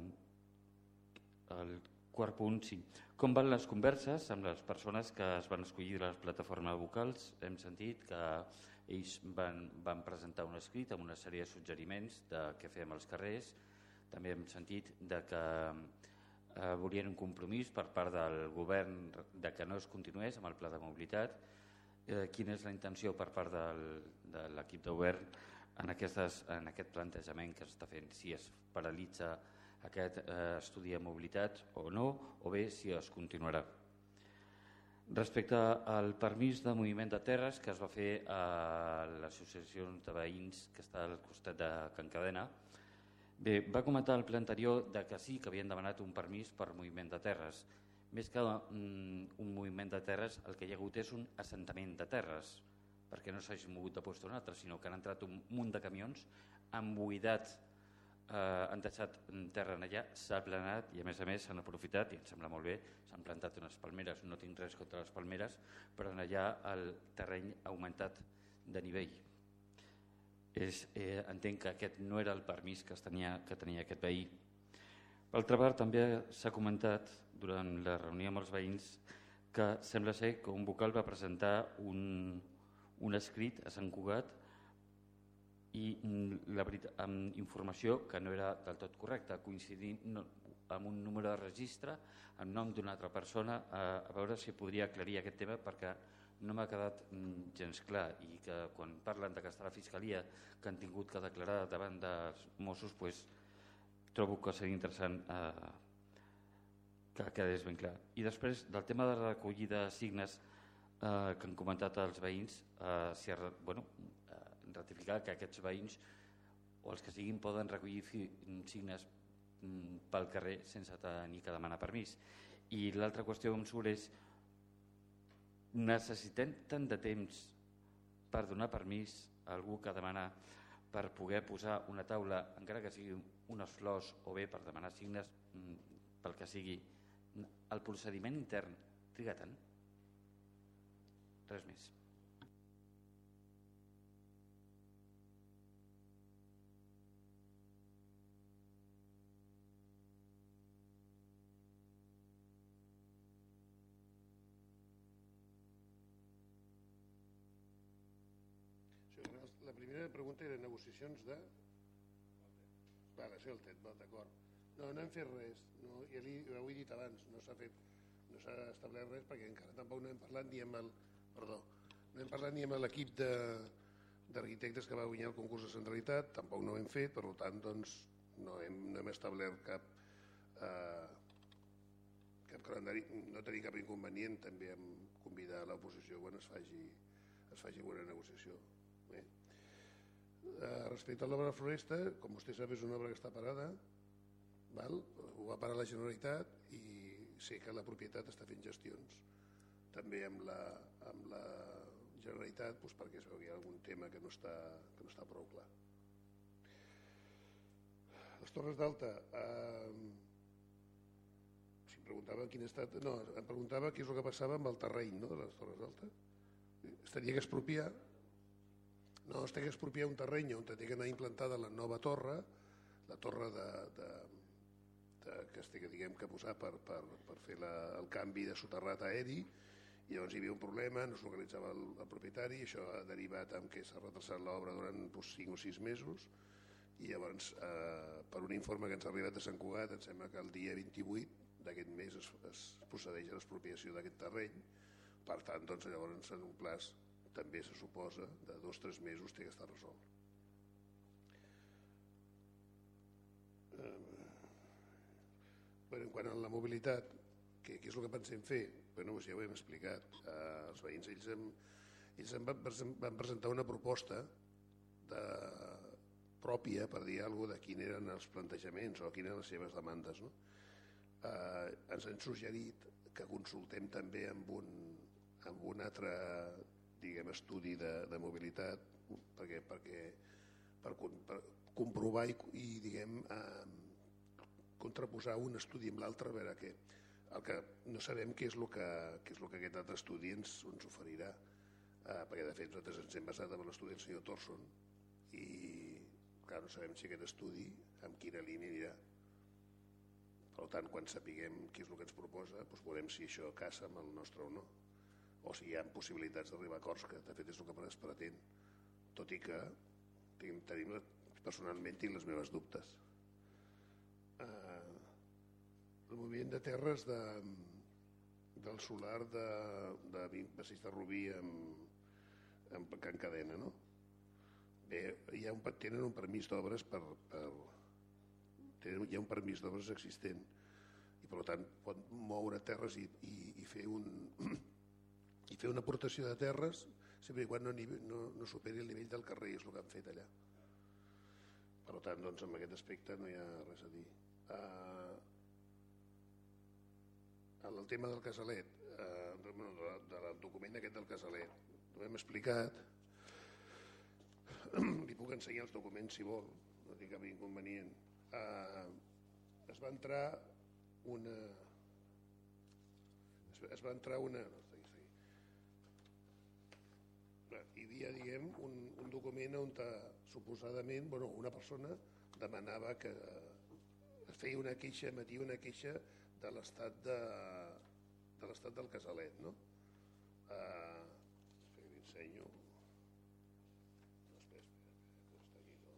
el quart punt, sí. Com van les converses amb les persones que es van escollir de les plataformes vocals? Hem sentit que ells van, van presentar un escrit amb una sèrie de suggeriments de què fem als carrers. També hem sentit de que eh, volien un compromís per part del govern de que no es continués amb el pla de mobilitat. Eh, quina és la intenció per part del, de l'equip de govern en, aquestes, en aquest plantejament que s'està fent? Si es paralitza aquest eh, estudi de mobilitat o no, o bé si es continuarà. Respecte al permís de moviment de terres que es va fer a l'associació de veïns que està al costat de Can Cadena, bé, va comentar el ple anterior de que sí que havien demanat un permís per moviment de terres. Més que mm, un moviment de terres, el que hi ha hagut és un assentament de terres, perquè no s'hagi mogut de lloc un altre, sinó que han entrat un munt de camions, han buidat, eh, han deixat terra allà, s'ha aplanat i a més a més s'han aprofitat, i em sembla molt bé, s'han plantat unes palmeres, no tinc res contra les palmeres, però allà el terreny ha augmentat de nivell. És, eh, entenc que aquest no era el permís que tenia, que tenia aquest veí. Per altra part, també s'ha comentat durant la reunió amb els veïns que sembla ser que un vocal va presentar un, un escrit a Sant Cugat i la veritat, amb informació que no era del tot correcta, coincidint no, amb un número de registre, en nom d'una altra persona, a, a veure si podria aclarir aquest tema perquè no m'ha quedat gens clar i que quan parlen de que està la Fiscalia que han tingut que declarar davant dels Mossos, pues, trobo que seria interessant eh, que quedés ben clar. I després del tema de la recollida de signes eh, que han comentat els veïns, eh, si ha, bueno, eh, ratificar que aquests veïns o els que siguin poden recollir signes mm, pel carrer sense tenir que demanar permís. I l'altra qüestió que em surt és: necessitem tant de temps per donar permís a algú que demana per poder posar una taula, encara que sigui unes flors o bé per demanar signes pel que sigui? El procediment intern triga tant? Res més.
primera pregunta era negociacions de... Vale, sí, el T E D, d'acord. No, no hem fet res, no, ja li, ho he dit abans, no s'ha fet, no s'ha establert res perquè encara tampoc no hem parlat ni amb el... Perdó, no hem parlat ni amb l'equip d'arquitectes que va guanyar el concurs de centralitat, tampoc no ho hem fet, per tant, doncs, no hem, no hem establert cap... Eh, cap calendari, no tenir cap inconvenient també en convidar l'oposició quan es faci, es faci una negociació. Bé. Eh, respecte a l'obra de Floresta, com vostè sap, és una obra que està parada, val? Ho va parar la Generalitat i sé que la propietat està fent gestions també amb la, amb la Generalitat, doncs perquè es veu que hi ha algun tema que no està, que no està prou clar. Les Torres d'Alta, eh, si em preguntava quin estat... No, em preguntava què és el que passava amb el terreny, no?, de les Torres d'Alta. Estaria que expropiar... No, estaria que expropiar un terreny on té que anar implantada la nova torre, la torre de, de, de, que es té que, diguem, que posar per, per, per fer la, el canvi de soterrat aeri, i llavors hi havia un problema, no es localitzava el, el propietari, i això ha derivat en que s'ha retrasat l'obra durant doncs, cinc o sis mesos, i llavors, eh, per un informe que ens ha arribat de Sant Cugat, em sembla que el dia vint-i-vuit d'aquest mes es, es procedeix a l'expropiació d'aquest terreny. Per tant, doncs, llavors, en un plaç també se suposa de dos o tres mesos té que estar resolt. Eh, bueno, en quant a la mobilitat, què, què és el que pensem fer? Bueno, ja ho hem explicat. Eh, els veïns ells, hem, ells em van, van presentar una proposta de, pròpia, per dir alguna cosa, de quins eren els plantejaments o quines eren les seves demandes. No? Eh, ens han suggerit que consultem també amb un, amb un altre, diguem, estudi de, de mobilitat perquè, perquè per, per comprovar i, i diguem, eh, contraposar un estudi amb l'altre, a veure què. El que no sabem què és el que, què és el que aquest altre estudi ens, ens oferirà, eh, perquè de fet nosaltres ens hem basat en l'estudi del senyor Thorson i clar, no sabem si aquest estudi amb quina línia anirà. Per tant, quan sapiguem què és el que ens proposa, doncs veurem si això casa amb el nostre o no, o si hi ha possibilitats d'arribar a acords, que de fet és el que es pretén, tot i que tenim, tenim, personalment tinc les meves dubtes. Eh, el moviment de terres de, del solar de, de Bassís de Rubí amb, amb Can Cadena, no? Bé, hi ha un, tenen un permís d'obres per, per tenen, hi ha un permís d'obres existent i per tant pot moure terres i, i, i fer un i fer una aportació de terres sempre i quan no, no, no superi el nivell del carrer, és el que han fet allà. Per tant, doncs, en aquest aspecte no hi ha res a dir. Uh, el tema del Casalet, uh, de, del document aquest del Casalet, ho hem explicat. Li puc ensenyar els documents si vol, no tinc cap inconvenient. Uh, es va entrar una... Es, es va entrar una... Hi havia, diguem, un, un document on suposadament, bueno, una persona demanava que es feia una queixa, emetia una queixa de l'estat de, de l'estat del Casalet, no? Uh, espera que l'ensenyo. No, espera, espera, espera, que està aquí, no?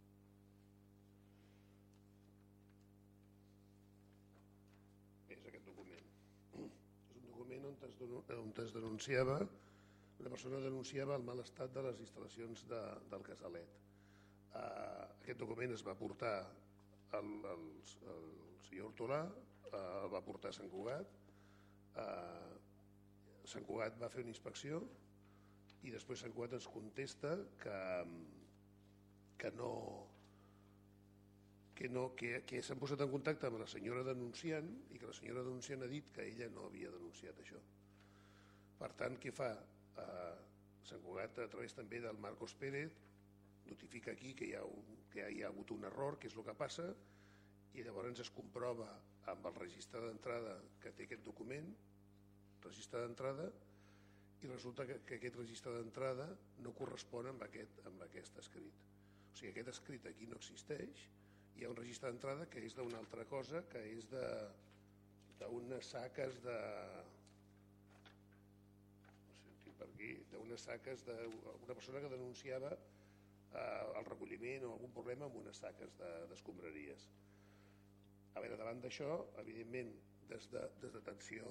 És aquest document. És un document on es, on es denunciava una persona denunciava el mal estat de les instal·lacions de, del Casalet. Uh, aquest document es va portar al, al, al senyor Hortolà, uh, el va portar a Sant Cugat, uh, Sant Cugat va fer una inspecció i després Sant Cugat ens contesta que, que no que, no, que, que s'han posat en contacte amb la senyora denunciant i que la senyora denunciant ha dit que ella no havia denunciat això. Per tant, què fa? Uh, Sant Cugat, a través també del Marcos Pérez, notifica aquí que hi, ha un, que hi ha hagut un error, que és el que passa, i llavors es comprova amb el registre d'entrada que té aquest document, registre d'entrada, i resulta que, que aquest registre d'entrada no correspon amb aquest, amb aquest escrit. O sigui, aquest escrit aquí no existeix, hi ha un registre d'entrada que és d'una altra cosa, que és d'unes saques de... per aquí, d'unes saques d'una persona que denunciava el recolliment o algun problema amb unes saques d'escombraries. A veure, davant d'això, evidentment, des de detenció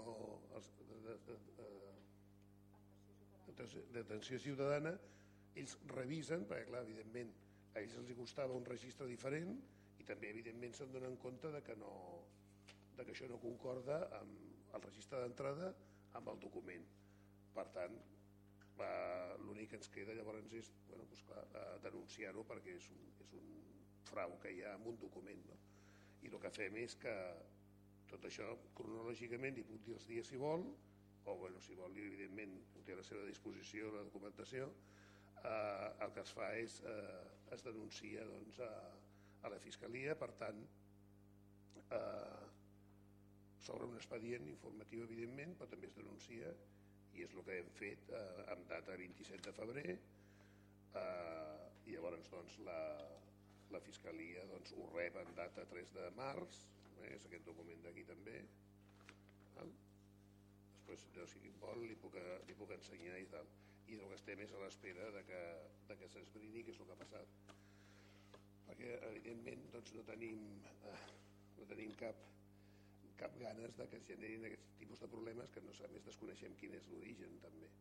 detenció ciutadana, ells revisen, perquè clar, evidentment, a ells els costava un registre diferent i també, evidentment, se'n donen compte de que, no, de que això no concorda amb el registre d'entrada amb el document. Per tant, eh, l'únic que ens queda llavors és bueno, doncs clar, eh, denunciar-ho perquè és un, és un frau que hi ha en un document. No? I el que fem és que tot això cronològicament li puc dir els dies si vol, o bueno, si vol, evidentment, ho té a la seva disposició la documentació, eh, el que es fa és eh, es denuncia doncs, a, a la Fiscalia, per tant, eh, s'obre un expedient informatiu, evidentment, però també es denuncia, i és el que hem fet eh, amb data vint-i-set de febrer, eh, i llavors doncs, la, la Fiscalia doncs, ho rep en data tres de març, eh, és aquest document d'aquí també, val? Després, no, si vol, li puc, li puc ensenyar i tal. I el que estem és a l'espera de que, de que s'esbrini què és el que ha passat. Perquè, evidentment, doncs, no tenim, eh, no tenim cap, cap ganes de que es generin aquests tipus de problemes que no, a més desconeixem quin és l'origen, també.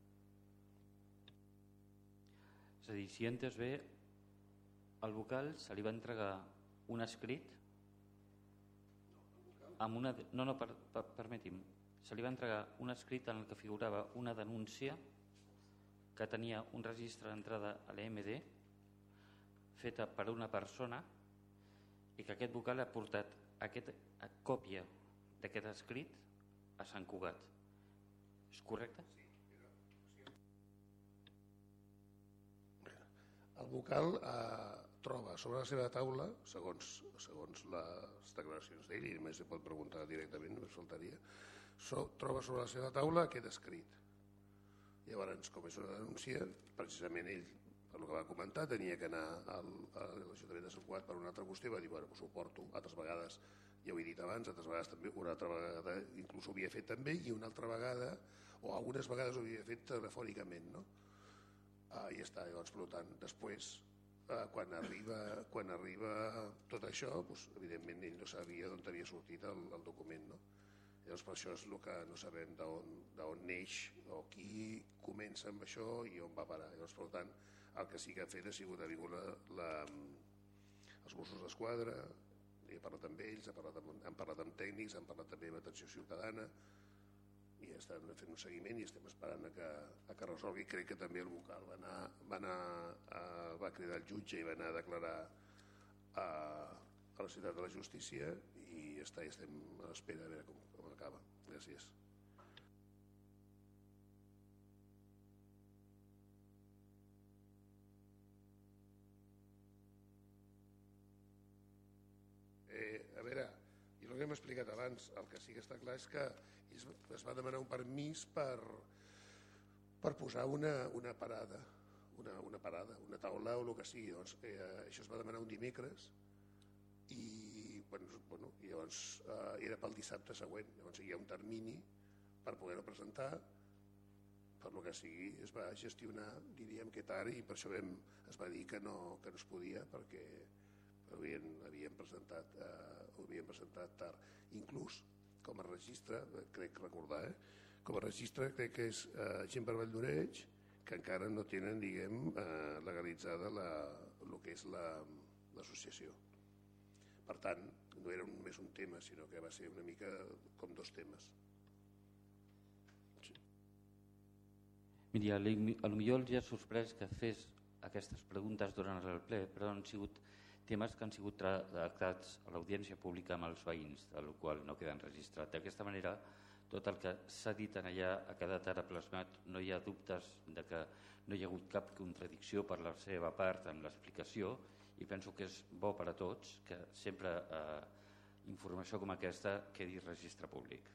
És a dir, si entes bé, al vocal se li va entregar un escrit amb una... No, no, per, per, permeti'm. Se li va entregar un escrit en el que figurava una denúncia que tenia un registre d'entrada a l'E M D feta per una persona i que aquest vocal ha portat aquesta còpia d'aquest escrit a Sant Cugat. És correcte?
El vocal eh, troba sobre la seva taula, segons, segons les declaracions d'ell, i només se pot preguntar directament, només faltaria, so, troba sobre la seva taula aquest escrit. Llavors, com és una denúncia, precisament ell, per el que va comentar, tenia que anar al, a l'Ajuntament de Sant Cugat per una altra qüestió i va dir, bueno, pues ho porto. Altres vegades, ja ho he dit abans, altres vegades també, una altra vegada inclús ho havia fet també i una altra vegada, o algunes vegades ho havia fet telefònicament, no? Ah, i està, llavors, per tant, després, eh, quan, arriba, quan arriba tot això, doncs, evidentment ell no sabia d'on havia sortit el, el document, no? Llavors, per això és el que no sabem d'on neix o qui comença amb això i on va parar. Llavors, per tant, el que sí que ha fet ha sigut, ha vingut la, la, els Mossos d'Esquadra, he parlat amb ells, hem parlat amb, hem parlat amb tècnics, hem parlat també amb atenció ciutadana i estem fent un seguiment i estem esperant a que, a que resolgui. Crec que també el vocal va, anar, va, anar, a, va cridar el jutge i va anar a declarar a, a la ciutat de la justícia i està, i estem a l'espera de veure com, com acaba. Gràcies. Eh, a veure, i el que hem explicat abans, el que sí que està clar és que es, es va demanar un permís per, per posar una, una parada, una, una parada, una taula o el que sigui. Doncs, eh, això es va demanar un dimecres i, bueno, bueno, i llavors eh, era pel dissabte següent. Llavors hi ha un termini per poder-ho presentar, per lo que sigui es va gestionar, diríem que tard, i per això vam, es va dir que no, que no es podia perquè havien, havien, presentat, eh, ho havien presentat tard. Inclús com a registre, crec recordar, eh, com a registre crec que és eh, gent per Vall d'Oreig que encara no tenen, diguem, eh, legalitzada la, el que és l'associació. La, per tant, no era només un tema, sinó que va ser una mica com dos temes. Sí.
Miri, a lo millor els ha sorprès que fes aquestes preguntes durant el ple, però han sigut temes que han sigut tractats a l'audiència pública amb els veïns, del qual no queda enregistrat. D'aquesta manera, tot el que s'ha dit allà ha quedat ara plasmat. No hi ha dubtes de que no hi ha hagut cap contradicció per la seva part en l'explicació i penso que és bo per a tots que sempre eh, informació com aquesta quedi en registre públic.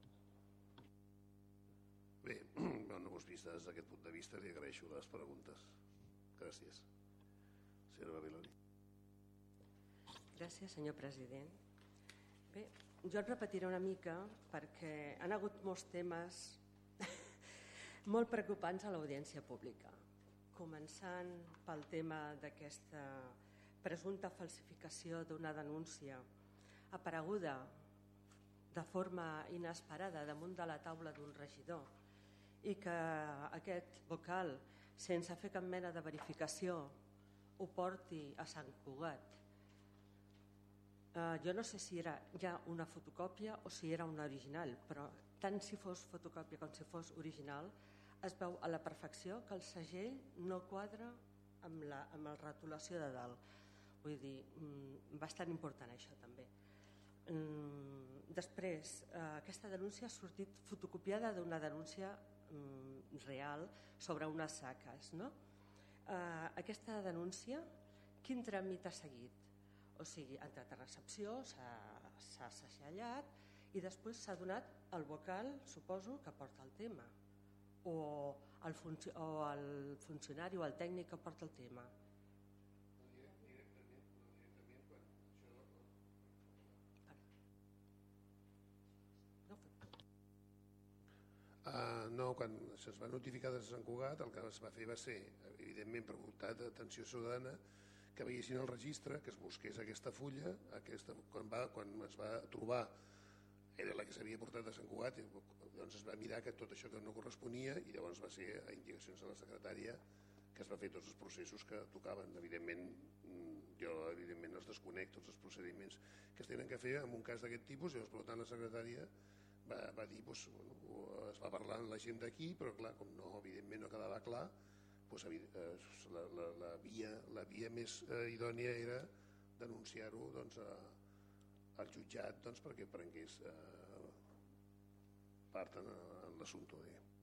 Bé, no ho has vist des d'aquest punt de vista, li agraeixo les preguntes. Gràcies. Senyora Babiloni.
Gràcies, senyor president. Bé, jo et repetiré una mica perquè han hagut molts temes molt preocupants a l'audiència pública. començant pel tema d'aquesta presumpta falsificació d'una denúncia apareguda de forma inesperada damunt de la taula d'un regidor i que aquest vocal, sense fer cap mena de verificació, ho porti a Sant Cugat. Uh, jo no sé si era ja una fotocòpia o si era una original, però tant si fos fotocòpia com si fos original, es veu a la perfecció que el segell no quadra amb la, amb la rotulació de dalt. Vull dir, mm, bastant important això també. Mm, després, eh, aquesta denúncia ha sortit fotocopiada d'una denúncia mm, real sobre unes saques, no? Eh, aquesta denúncia, quin tràmit ha seguit? O sigui, ha entrat a recepció, s'ha segellat i després s'ha donat al vocal, suposo, que porta el tema. O el, func o el funcionari o el tècnic que porta el tema.
Uh, no, quan se'ns va notificar de Sant Cugat, el que es va fer va ser, evidentment, per voluntat d'atenció ciutadana, que veiessin el registre, que es busqués aquesta fulla, aquesta, quan, va, quan es va trobar era la que s'havia portat a Sant Cugat, doncs es va mirar que tot això que no corresponia i llavors va ser a indicacions de la secretària que es va fer tots els processos que tocaven. Evidentment, jo evidentment els desconec tots els procediments que es tenen que fer en un cas d'aquest tipus, llavors per tant la secretària va, va dir, doncs, bueno, es va parlar amb la gent d'aquí, però clar, com no, evidentment no quedava clar, doncs, la, la, la, via, la via més eh, idònia era denunciar-ho doncs, a al jutjat doncs, perquè prengués eh, part en, en l'assumpte.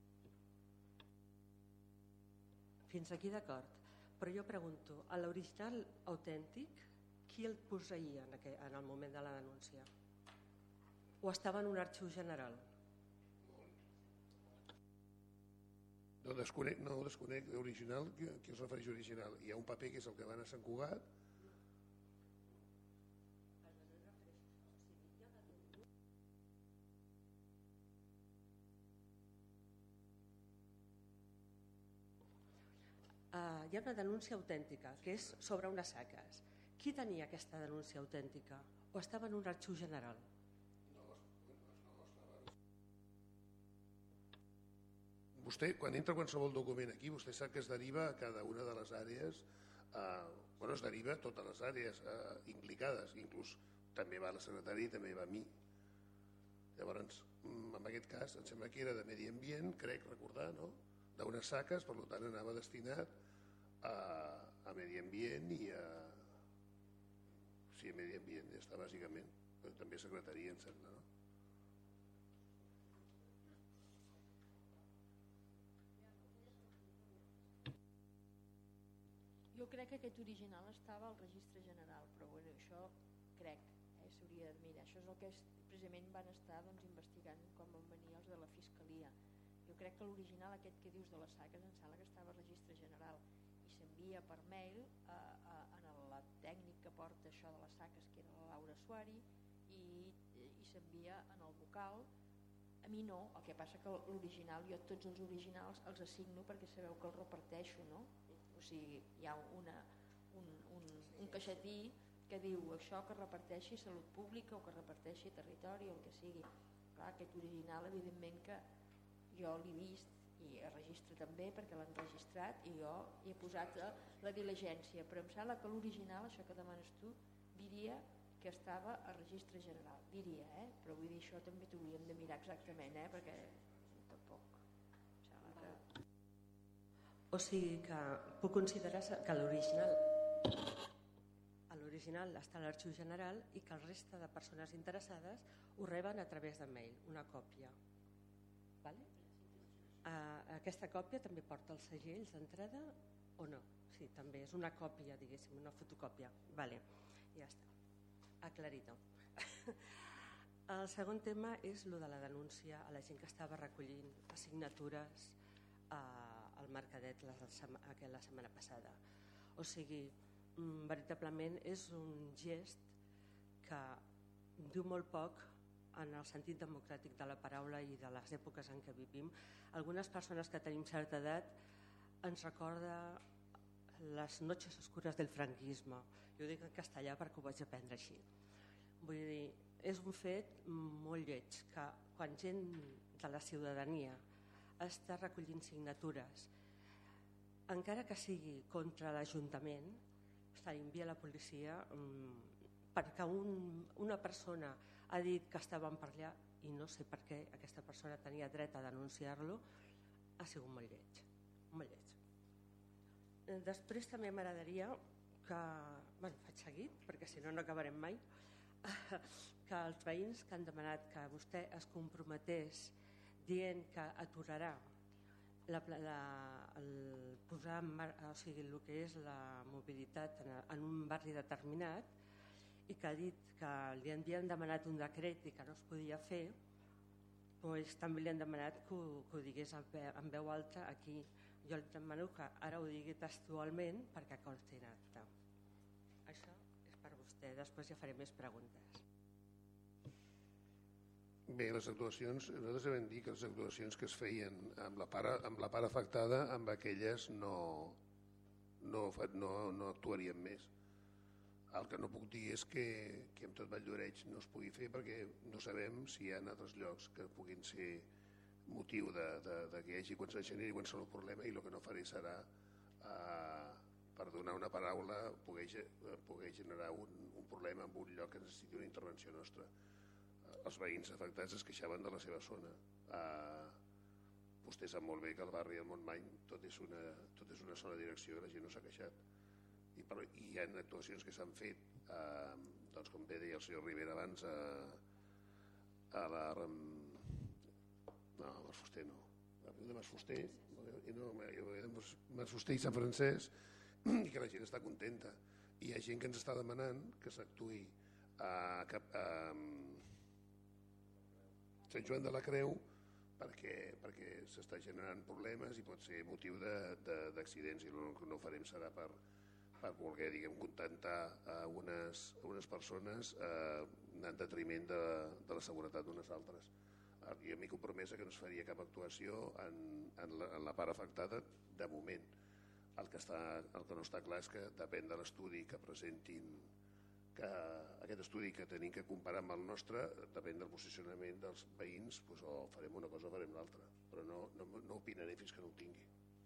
Fins aquí d'acord, però jo pregunto, a l'original autèntic, qui el posseïa en, aquell, en el moment de la denúncia? O estava en un arxiu general?
No desconec, no desconec l'original, qui, qui es refereix original. Hi ha un paper que és el que va anar a Sant Cugat.
Uh, hi ha una denúncia autèntica, que és sobre unes saques. Qui tenia aquesta denúncia autèntica? O estava en un arxiu general?
Vostè, quan entra qualsevol document aquí, vostè sap que es deriva a cada una de les àrees, eh, bueno, es deriva a totes les àrees eh, implicades, inclús també va a la secretària i també va a mi. Llavors, en aquest cas, em sembla que era de Medi Ambient, crec recordar, no?, d'unes saques, per tant anava destinat a, a Medi Ambient i a... Sí, a Medi Ambient, ja està, bàsicament. Però també a secretaria, em sembla, no?
Jo crec que aquest original estava al registre general, però bueno, això crec, eh, s'hauria de mirar. Això és el que és, precisament van estar doncs, investigant quan van venir els de la Fiscalia. Jo crec que l'original aquest que dius de les saques em sembla que estava al registre general i s'envia per mail a, a, a la tècnic que porta això de les saques, que era la Laura Suari, i, i s'envia en el vocal. A mi no, el que passa que l'original, jo tots els originals els assigno perquè sabeu que els reparteixo, no? O sigui, hi ha una, un, un, un caixetí que diu això que reparteixi salut pública o que reparteixi territori o el que sigui. Clar, aquest original evidentment que jo l'he vist i el registre també perquè l'han registrat i jo hi he posat la diligència, però em sembla que l'original, això que demanes tu, diria que estava al registre general, diria, eh? Però vull dir, això també t'ho hauríem de mirar exactament, eh? Perquè tampoc em sembla que...
O sigui que puc considerar que l'original l'original està a l'arxiu general i que el resta de persones interessades ho reben a través de mail, una còpia. Vale? Uh, aquesta còpia també porta els segells d'entrada o no? Sí, també és una còpia, diguéssim, una fotocòpia. Vale, ja està. Aclarito. El segon tema és el de la denúncia a la gent que estava recollint assignatures uh, al Mercadet la, la setmana passada. O sigui, um, veritablement és un gest que diu molt poc en el sentit democràtic de la paraula i de les èpoques en què vivim. Algunes persones que tenim certa edat ens recorda les noches oscures del franquisme. Jo ho dic en castellà perquè ho vaig aprendre així. Vull dir, és un fet molt lleig que quan gent de la ciutadania està recollint signatures, encara que sigui contra l'Ajuntament, se li envia la policia perquè un, una persona ha dit que estaven per allà i no sé per què aquesta persona tenia dret a denunciar-lo, ha sigut molt lleig, molt lleig. Després també m'agradaria que, bueno, faig seguit perquè si no no acabarem mai, que els veïns que han demanat que vostè es comprometés dient que aturarà la, la, el posar en mar, o sigui, el que és la mobilitat en, en un barri determinat i que ha dit que li havien demanat un decret i que no es podia fer, doncs també li han demanat que ho, que ho digués en veu, en veu alta aquí. Jo li demano que ara ho digui textualment perquè consti en acte. Això és per vostè, després ja faré més preguntes.
Bé, les actuacions, nosaltres vam dir que les actuacions que es feien amb la part, amb la part afectada, amb aquelles no, no, no, no actuaríem més. El que no puc dir és que, que amb tot Valldoreix no es pugui fer perquè no sabem si hi ha altres llocs que puguin ser motiu de, de, de que hi hagi quan se generi qualsevol problema, i el que no faré serà eh, per donar una paraula poder, poder generar un, un problema en un lloc que necessiti una intervenció nostra. Eh, els veïns afectats es queixaven de la seva zona. Eh, vostè sap molt bé que el barri del Montmany tot és una, tot és una sola direcció i la gent no s'ha queixat. I, per, i hi ha actuacions que s'han fet, eh, doncs com bé deia el senyor Rivera abans, eh, a la... No, Mas Fuster no. La de Mas Fuster, no, Mas Fuster i Sant Francesc, i que la gent està contenta. I hi ha gent que ens està demanant que s'actuï a, a, a Sant Joan de la Creu perquè, perquè s'està generant problemes i pot ser motiu d'accidents, i el que no farem serà per, per voler, diguem, contentar a unes, a unes persones eh, en detriment de, de la seguretat d'unes altres. Jo m'he compromès que no es faria cap actuació en, en, la, en la part afectada de moment. El que, està, el que no està clar és que depèn de l'estudi que presentin, que aquest estudi que tenim que comparar amb el nostre, depèn del posicionament dels veïns, doncs o farem una cosa o farem l'altra, però no, no, no opinaré fins que no ho tingui.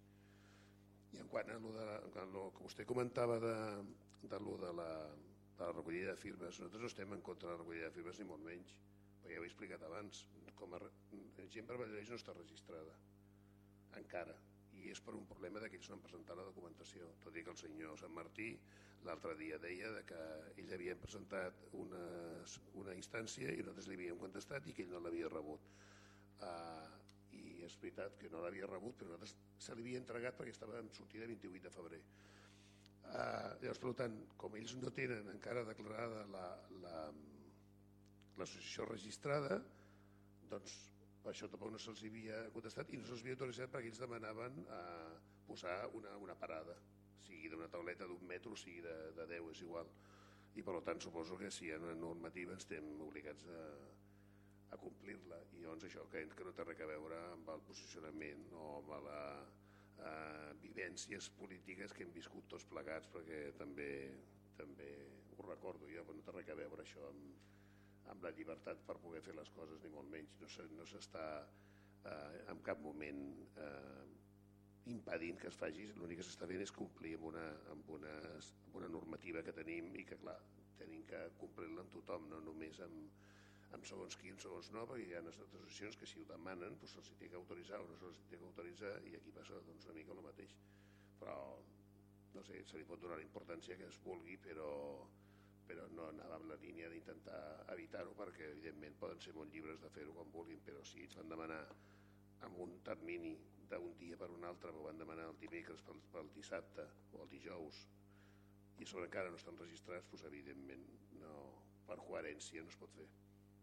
I en quant a lo de, a lo que vostè comentava de, de, lo de, la, de la recollida de firmes, nosaltres no estem en contra de la recollida de firmes ni molt menys, perquè ja ho he explicat abans, com a gent per Valldoreix no està registrada encara, i és per un problema que ells no han presentat la documentació, tot i que el senyor Sant Martí l'altre dia deia que ells havien presentat una, una instància i nosaltres li havíem contestat i que ell no l'havia rebut. Uh, i és veritat que no l'havia rebut, però nosaltres se l'havia entregat perquè estava en sortida vint-i-vuit de febrer. Uh, llavors, per tant, com ells no tenen encara declarada la, la, l'associació registrada, doncs per això tampoc no se'ls havia contestat i no se'ls havia autoritzat perquè ells demanaven eh, posar una, una parada, sigui d'una tauleta d'un metro o sigui de, de deu, és igual. I per tant suposo que si hi ha una normativa estem obligats a, a complir-la, i llavors això que, que no té res a veure amb el posicionament o amb les eh, vivències polítiques que hem viscut tots plegats, perquè també, també ho recordo jo, però no té res a veure això amb amb la llibertat per poder fer les coses, ni molt menys. No s'està eh, en cap moment eh, impedint que es faci, l'únic que s'està fent és complir amb una, amb, una, amb una normativa que tenim i que, clar, tenim que complir-la amb tothom, no només amb, amb segons qui, amb segons no, perquè hi ha unes associacions que si ho demanen doncs se'ls té que autoritzar o no se'ls té que autoritzar, i aquí passa doncs, una mica el mateix. Però, no sé, se li pot donar la importància que es vulgui, però però no anava en la línia d'intentar evitar-ho, perquè evidentment poden ser molt llibres de fer-ho quan vulguin, però si ells van demanar amb un termini d'un dia per un altre, o van demanar el dimecres pel, pel dissabte o el dijous, i sobre encara no estan registrats, doncs evidentment no, per coherència no es pot fer.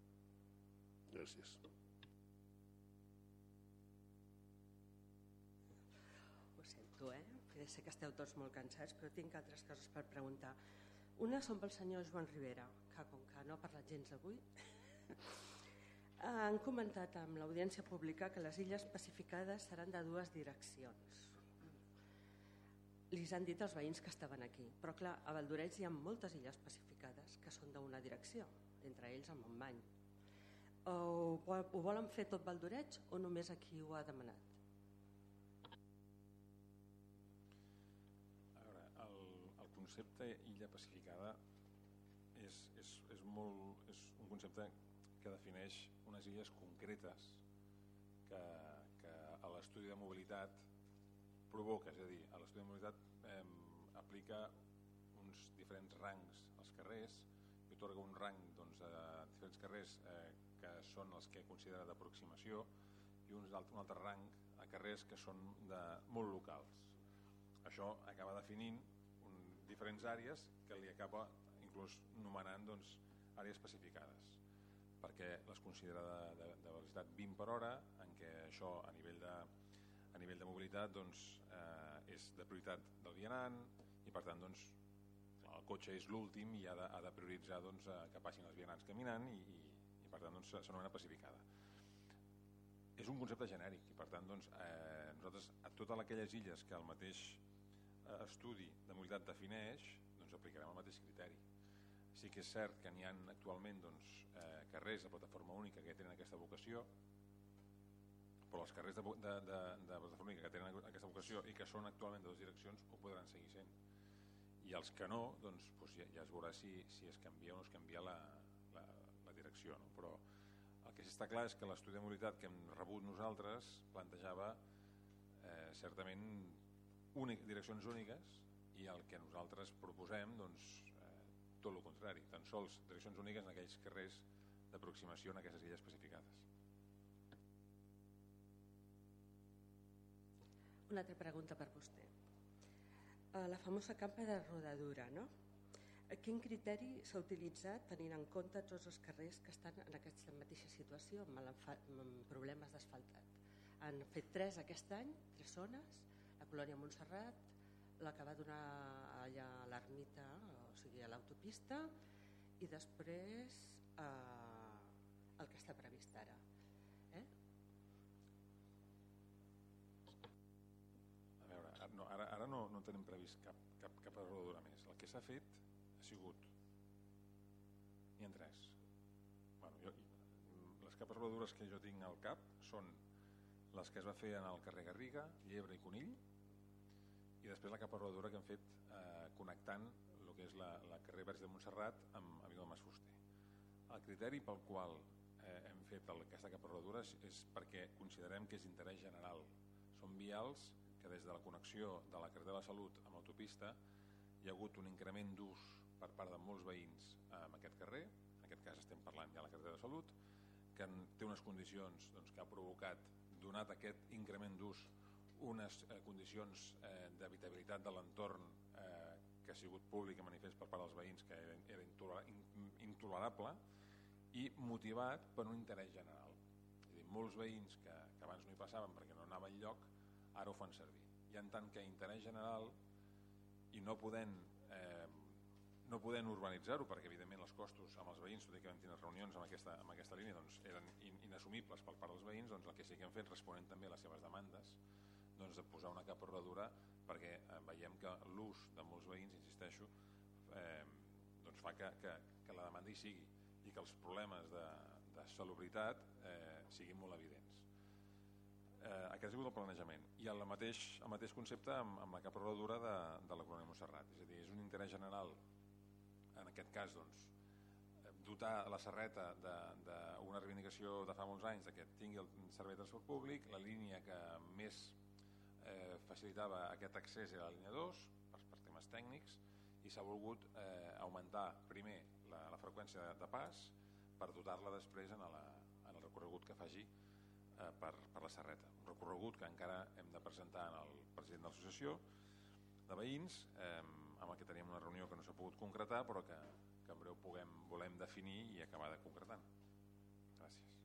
Gràcies.
Ho sento, eh? Sé que esteu tots molt cansats, però tinc altres coses per preguntar. Una són pel senyor Joan Rivera, que com que no ha parlat gens avui, han comentat amb l'audiència pública que les illes pacificades seran de dues direccions. li han dit els veïns que estaven aquí. Però clar, a Valldoreix hi ha moltes illes pacificades que són d'una direcció, entre ells el Montmany. Ho, ho volen fer tot Valldoreix o només aquí ho ha demanat?
A veure, el, el concepte illa pacificada és, és, és, molt, és un concepte que defineix unes illes concretes que, que a l'estudi de mobilitat provoca, és a dir, a l'estudi de mobilitat eh, aplica uns diferents rangs als carrers i atorga un rang doncs, a diferents carrers eh, que són els que considera d'aproximació i un altre rang a carrers que són de, molt locals. Això acaba definint un, diferents àrees que li acaba inclús nomenant doncs, àrees pacificades, perquè les considera de, de, de velocitat vint per hora, en què això a nivell de, a nivell de mobilitat doncs, eh, és de prioritat del vianant i per tant doncs, el cotxe és l'últim i ha de, ha de prioritzar doncs, que passin els vianants caminant i, i per tant doncs, s'anomena pacificada. És un concepte genèric i per tant doncs, eh, nosaltres a totes aquelles illes que el mateix eh, estudi de mobilitat defineix doncs aplicarem el mateix criteri. Sí que és cert que n'hi ha actualment doncs, eh, carrers de plataforma única que tenen aquesta vocació, però els carrers de, de, de, de plataforma única que tenen aquesta vocació i que són actualment de dues direccions ho podran seguir sent. I els que no, doncs, doncs ja, ja es veurà si, si es canvia o no es canvia la direcció, no? Però el que sí està clar és que l'estudi de mobilitat que hem rebut nosaltres plantejava eh, certament únic, direccions úniques i el que nosaltres proposem doncs, eh, tot el contrari, tan sols direccions úniques en aquells carrers d'aproximació en aquestes illes especificades.
Una altra pregunta per vostè. La famosa campa de rodadura, no? Quin criteri s'ha utilitzat tenint en compte tots els carrers que estan en aquesta mateixa situació amb problemes d'asfaltat? Han fet tres aquest any, tres zones, la colònia Montserrat, la que va donar allà a l'ermita, o sigui a l'autopista, i després eh, el que està previst ara. Eh?
A veure, no, ara, ara no, no tenim previst cap, cap, cap rodadura més. El que s'ha fet ha sigut n'hi ha tres. Bueno, jo, les capes rodadures que jo tinc al cap són les que es va fer en el carrer Garriga, Llebre i Conill, i després la capa rodadura que hem fet eh, connectant el que és la, la carrer Verge de Montserrat amb Avinguda Mas Fuster. El criteri pel qual eh, hem fet el, aquesta capa rodadura és, és perquè considerem que és d'interès general. Són vials que des de la connexió de la carretera de la Salut amb l'autopista hi ha hagut un increment d'ús per part de molts veïns en aquest carrer, en aquest cas estem parlant ja de la carretera de Salut, que té unes condicions doncs, que ha provocat, donat aquest increment d'ús, unes eh, condicions eh, d'habitabilitat de l'entorn eh, que ha sigut públic i manifest per part dels veïns que era, era intolerable i motivat per un interès general. És a dir, molts veïns que, que abans no hi passaven perquè no anava enlloc, ara ho fan servir. I en tant que interès general i no podent, eh, no podent urbanitzar-ho, perquè evidentment els costos amb els veïns, tot i que vam tenir reunions amb aquesta, amb aquesta línia, doncs, eren in, inassumibles per part dels veïns, doncs el que sí que hem fet, responent també a les seves demandes, doncs de posar una capa rodadura, perquè eh, veiem que l'ús de molts veïns, insisteixo, eh, doncs fa que, que, que la demanda hi sigui i que els problemes de, de salubritat eh, siguin molt evidents. Eh, aquest ha sigut el planejament i el mateix, el mateix concepte amb, amb la capa rodadura de, de la colònia Montserrat, és a dir, és un interès general en aquest cas doncs, dotar la Serreta d'una reivindicació de fa molts anys que tingui el servei de transport públic, la línia que més eh, facilitava aquest accés era la línia dos per, per temes tècnics i s'ha volgut eh, augmentar primer la, la freqüència de, de pas per dotar-la després en, la, en el recorregut que faci Per, per la Serreta, un recorregut que encara hem de presentar al president de l'associació de veïns, eh, amb el que teníem una reunió que no s'ha pogut concretar, però que, que en breu puguem, volem definir i acabar de concretar. Gràcies.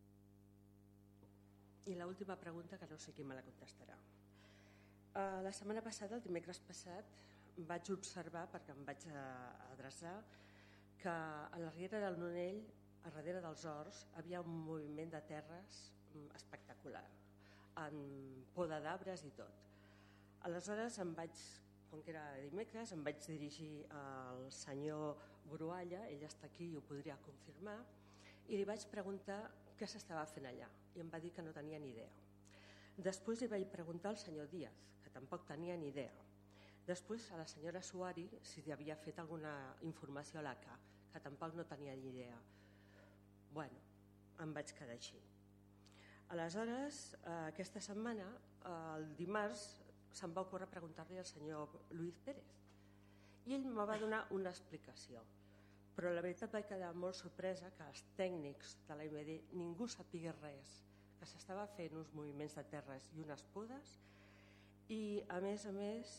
I l'última pregunta, que no sé qui me la contestarà. Uh, la setmana passada, el dimecres passat, vaig observar, perquè em vaig adreçar, que a la riera del Nonell, a darrere dels horts, havia un moviment de terres espectacular, amb poda d'arbres i tot. Aleshores em vaig com que era dimecres, em vaig dirigir al senyor Borualla, ell està aquí i ho podria confirmar, i li vaig preguntar què s'estava fent allà, i em va dir que no tenia ni idea. Després li vaig preguntar al senyor Díaz, que tampoc tenia ni idea. Després a la senyora Suari si li havia fet alguna informació a l'A C A, que tampoc no tenia ni idea. Bueno, em vaig quedar així. Aleshores, aquesta setmana, el dimarts, se'm va ocórrer preguntar-li al senyor Luis Pérez i ell me va donar una explicació, però la veritat vaig quedar molt sorpresa que els tècnics de l'A M D ningú sapigués res, que s'estava fent uns moviments de terres i unes podes i a més a més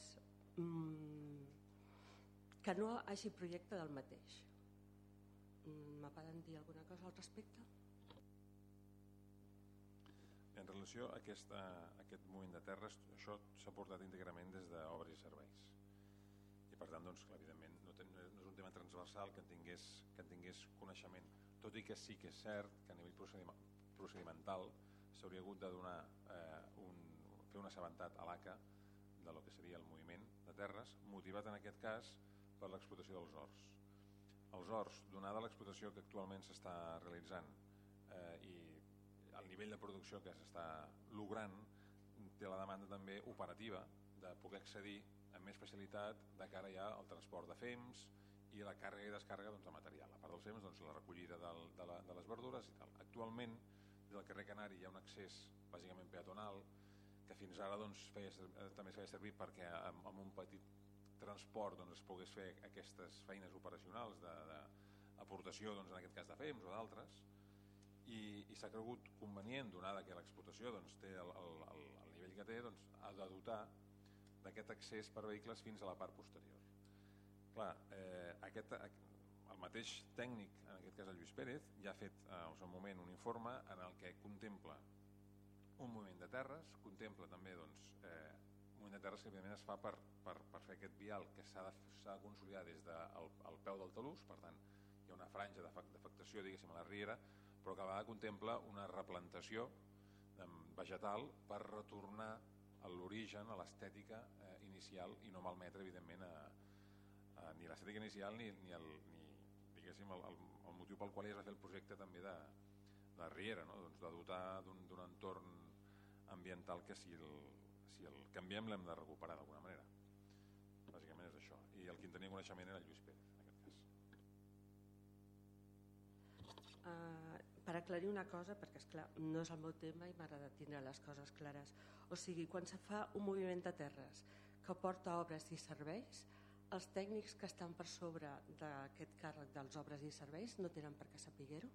que no hagi projecte del mateix. Me poden dir alguna cosa al respecte?
En relació a aquest, a aquest moviment de terres, això s'ha portat íntegrament des d'obres i serveis. I per tant, doncs, evidentment, no, ten, no és un tema transversal que en tingués, que en tingués coneixement, tot i que sí que és cert que a nivell procedimental s'hauria hagut de donar eh, un, fer un assabentat a l'A C A de lo que seria el moviment de terres, motivat en aquest cas per l'explotació dels horts. Els horts, donada l'explotació que actualment s'està realitzant eh, i el nivell de producció que s'està logrant, té la demanda també operativa de poder accedir amb més facilitat de cara ja al transport de fems i la càrrega i descàrrega doncs, de material. A part dels fems, doncs, la recollida del, de, la, de les verdures i tal. Actualment, des del carrer Canari hi ha un accés bàsicament peatonal que fins ara doncs, feia, també es feia servir perquè amb, amb un petit transport doncs, es pogués fer aquestes feines operacionals d'aportació, doncs, en aquest cas de fems o d'altres, i, i s'ha cregut convenient, donada que l'explotació doncs, té el, el, el, el nivell que té, doncs, ha de dotar d'aquest accés per vehicles fins a la part posterior. Clar, eh, aquest, el mateix tècnic, en aquest cas el Lluís Pérez, ja ha fet eh, al seu moment un informe en el que contempla un moviment de terres, contempla també doncs, eh, un moviment de terres que evidentment es fa per, per, per fer aquest vial que s'ha de, de consolidar des del de, peu del talús, per tant hi ha una franja d'afectació diguéssim a la riera, però que a vegades contempla una replantació vegetal per retornar a l'origen, a l'estètica eh, inicial i no malmetre evidentment a, a, ni l'estètica inicial ni, ni, el, ni diguéssim el, el, el motiu pel qual es va fer el projecte també de, de la riera, no? Doncs de dotar d'un entorn ambiental que si el, si el canviem l'hem de recuperar d'alguna manera. Bàsicament és això. I el qui en tenia coneixement era el Lluís Pérez, en aquest cas.
Uh, per aclarir una cosa, perquè esclar, no és el meu tema i m'agrada tindre les coses clares. O sigui, quan se fa un moviment de terres que porta obres i serveis, els tècnics que estan per sobre d'aquest càrrec dels obres i serveis no tenen per què saber-ho?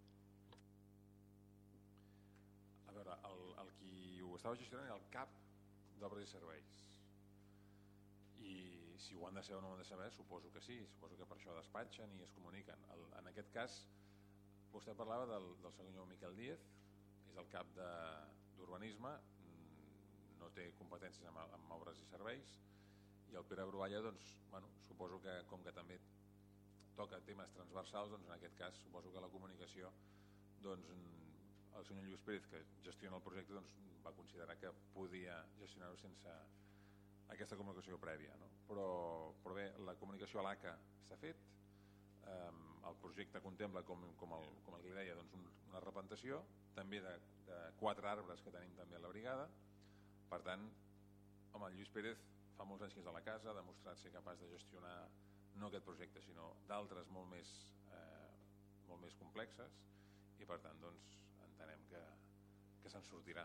A veure, el, el qui ho estava gestionant era el cap d'obres i serveis. I si ho han de saber o no ho han de saber, suposo que sí, suposo que per això despatxen i es comuniquen. El, en aquest cas, vostè parlava del, del senyor Miquel Díaz, és el cap d'urbanisme, no té competències en, en obres i serveis, i el Pere Brualla, doncs, bueno, suposo que com que també toca temes transversals, doncs en aquest cas suposo que la comunicació, doncs el senyor Lluís Pérez, que gestiona el projecte, doncs, va considerar que podia gestionar-ho sense aquesta comunicació prèvia, no? Però, però bé, la comunicació a l'A C A s'ha fet, eh, el projecte contempla, com, com, el, com el que li deia, doncs un, una replantació, també de, de quatre arbres que tenim també a la brigada. Per tant, home, el Lluís Pérez fa molts anys que és a la casa, ha demostrat ser capaç de gestionar no aquest projecte, sinó d'altres molt més, eh, molt més complexes, i per tant, doncs, entenem que, que se'n sortirà.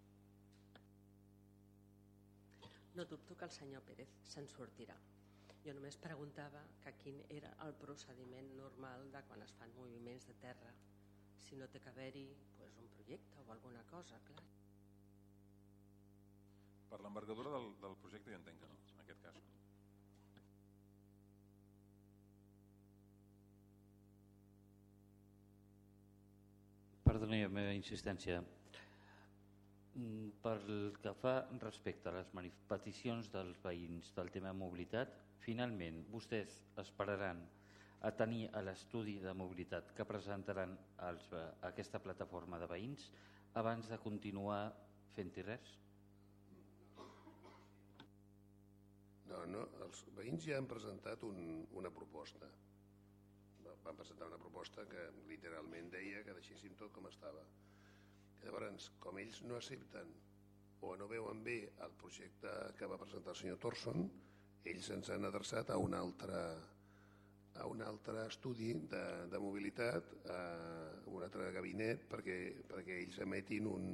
No dubto que el senyor Pérez se'n sortirà. Jo només preguntava que quin era el procediment normal de quan es fan moviments de terra, si no té que haver-hi pues, un projecte o alguna cosa, clar.
Per l'envergadura del, del projecte jo entenc que no, en aquest cas.
Perdoni la meva insistència. Pel que fa respecte a les peticions dels veïns del tema mobilitat, finalment vostès esperaran a tenir l'estudi de mobilitat que presentaran els, aquesta plataforma de veïns abans de continuar fent-hi res?
No, no, els veïns ja han presentat un, una proposta. Van presentar una proposta que literalment deia que deixéssim tot com estava. Llavors, com ells no accepten o no veuen bé el projecte que va presentar el senyor Thorson, ells ens han adreçat a un altre, a un altre estudi de, de mobilitat, a un altre gabinet, perquè, perquè ells emetin un,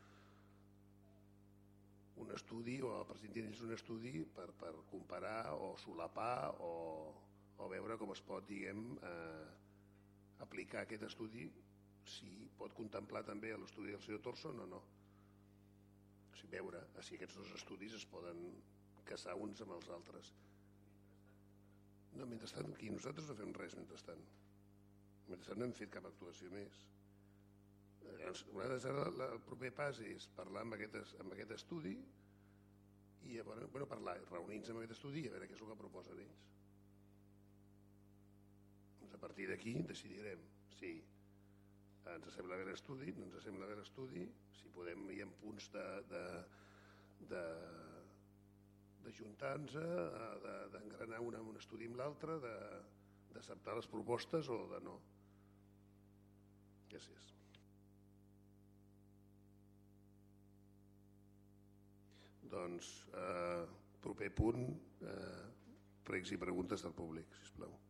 un estudi o presentin ells un estudi per, per comparar o solapar o, o veure com es pot, diguem, eh, aplicar aquest estudi, si pot contemplar també l'estudi del senyor Thorson o no. O sigui, veure si aquests dos estudis es poden casar uns amb els altres. No, mentrestant, aquí nosaltres no fem res mentrestant. Mentrestant no hem fet cap actuació més. Llavors, ara el proper pas és parlar amb aquest, amb aquest estudi i bueno, parlar, reunir-nos amb aquest estudi i a veure què és el que proposen ells. A partir d'aquí decidirem si ens sembla bé l'estudi, no ens sembla bé l'estudi, si podem, hi ha punts de, de, de, d'ajuntar-nos, d'engranar un, un estudi amb l'altre, d'acceptar les propostes o de no. Gràcies. Doncs, eh, proper punt, eh, pregs i preguntes del públic, sisplau.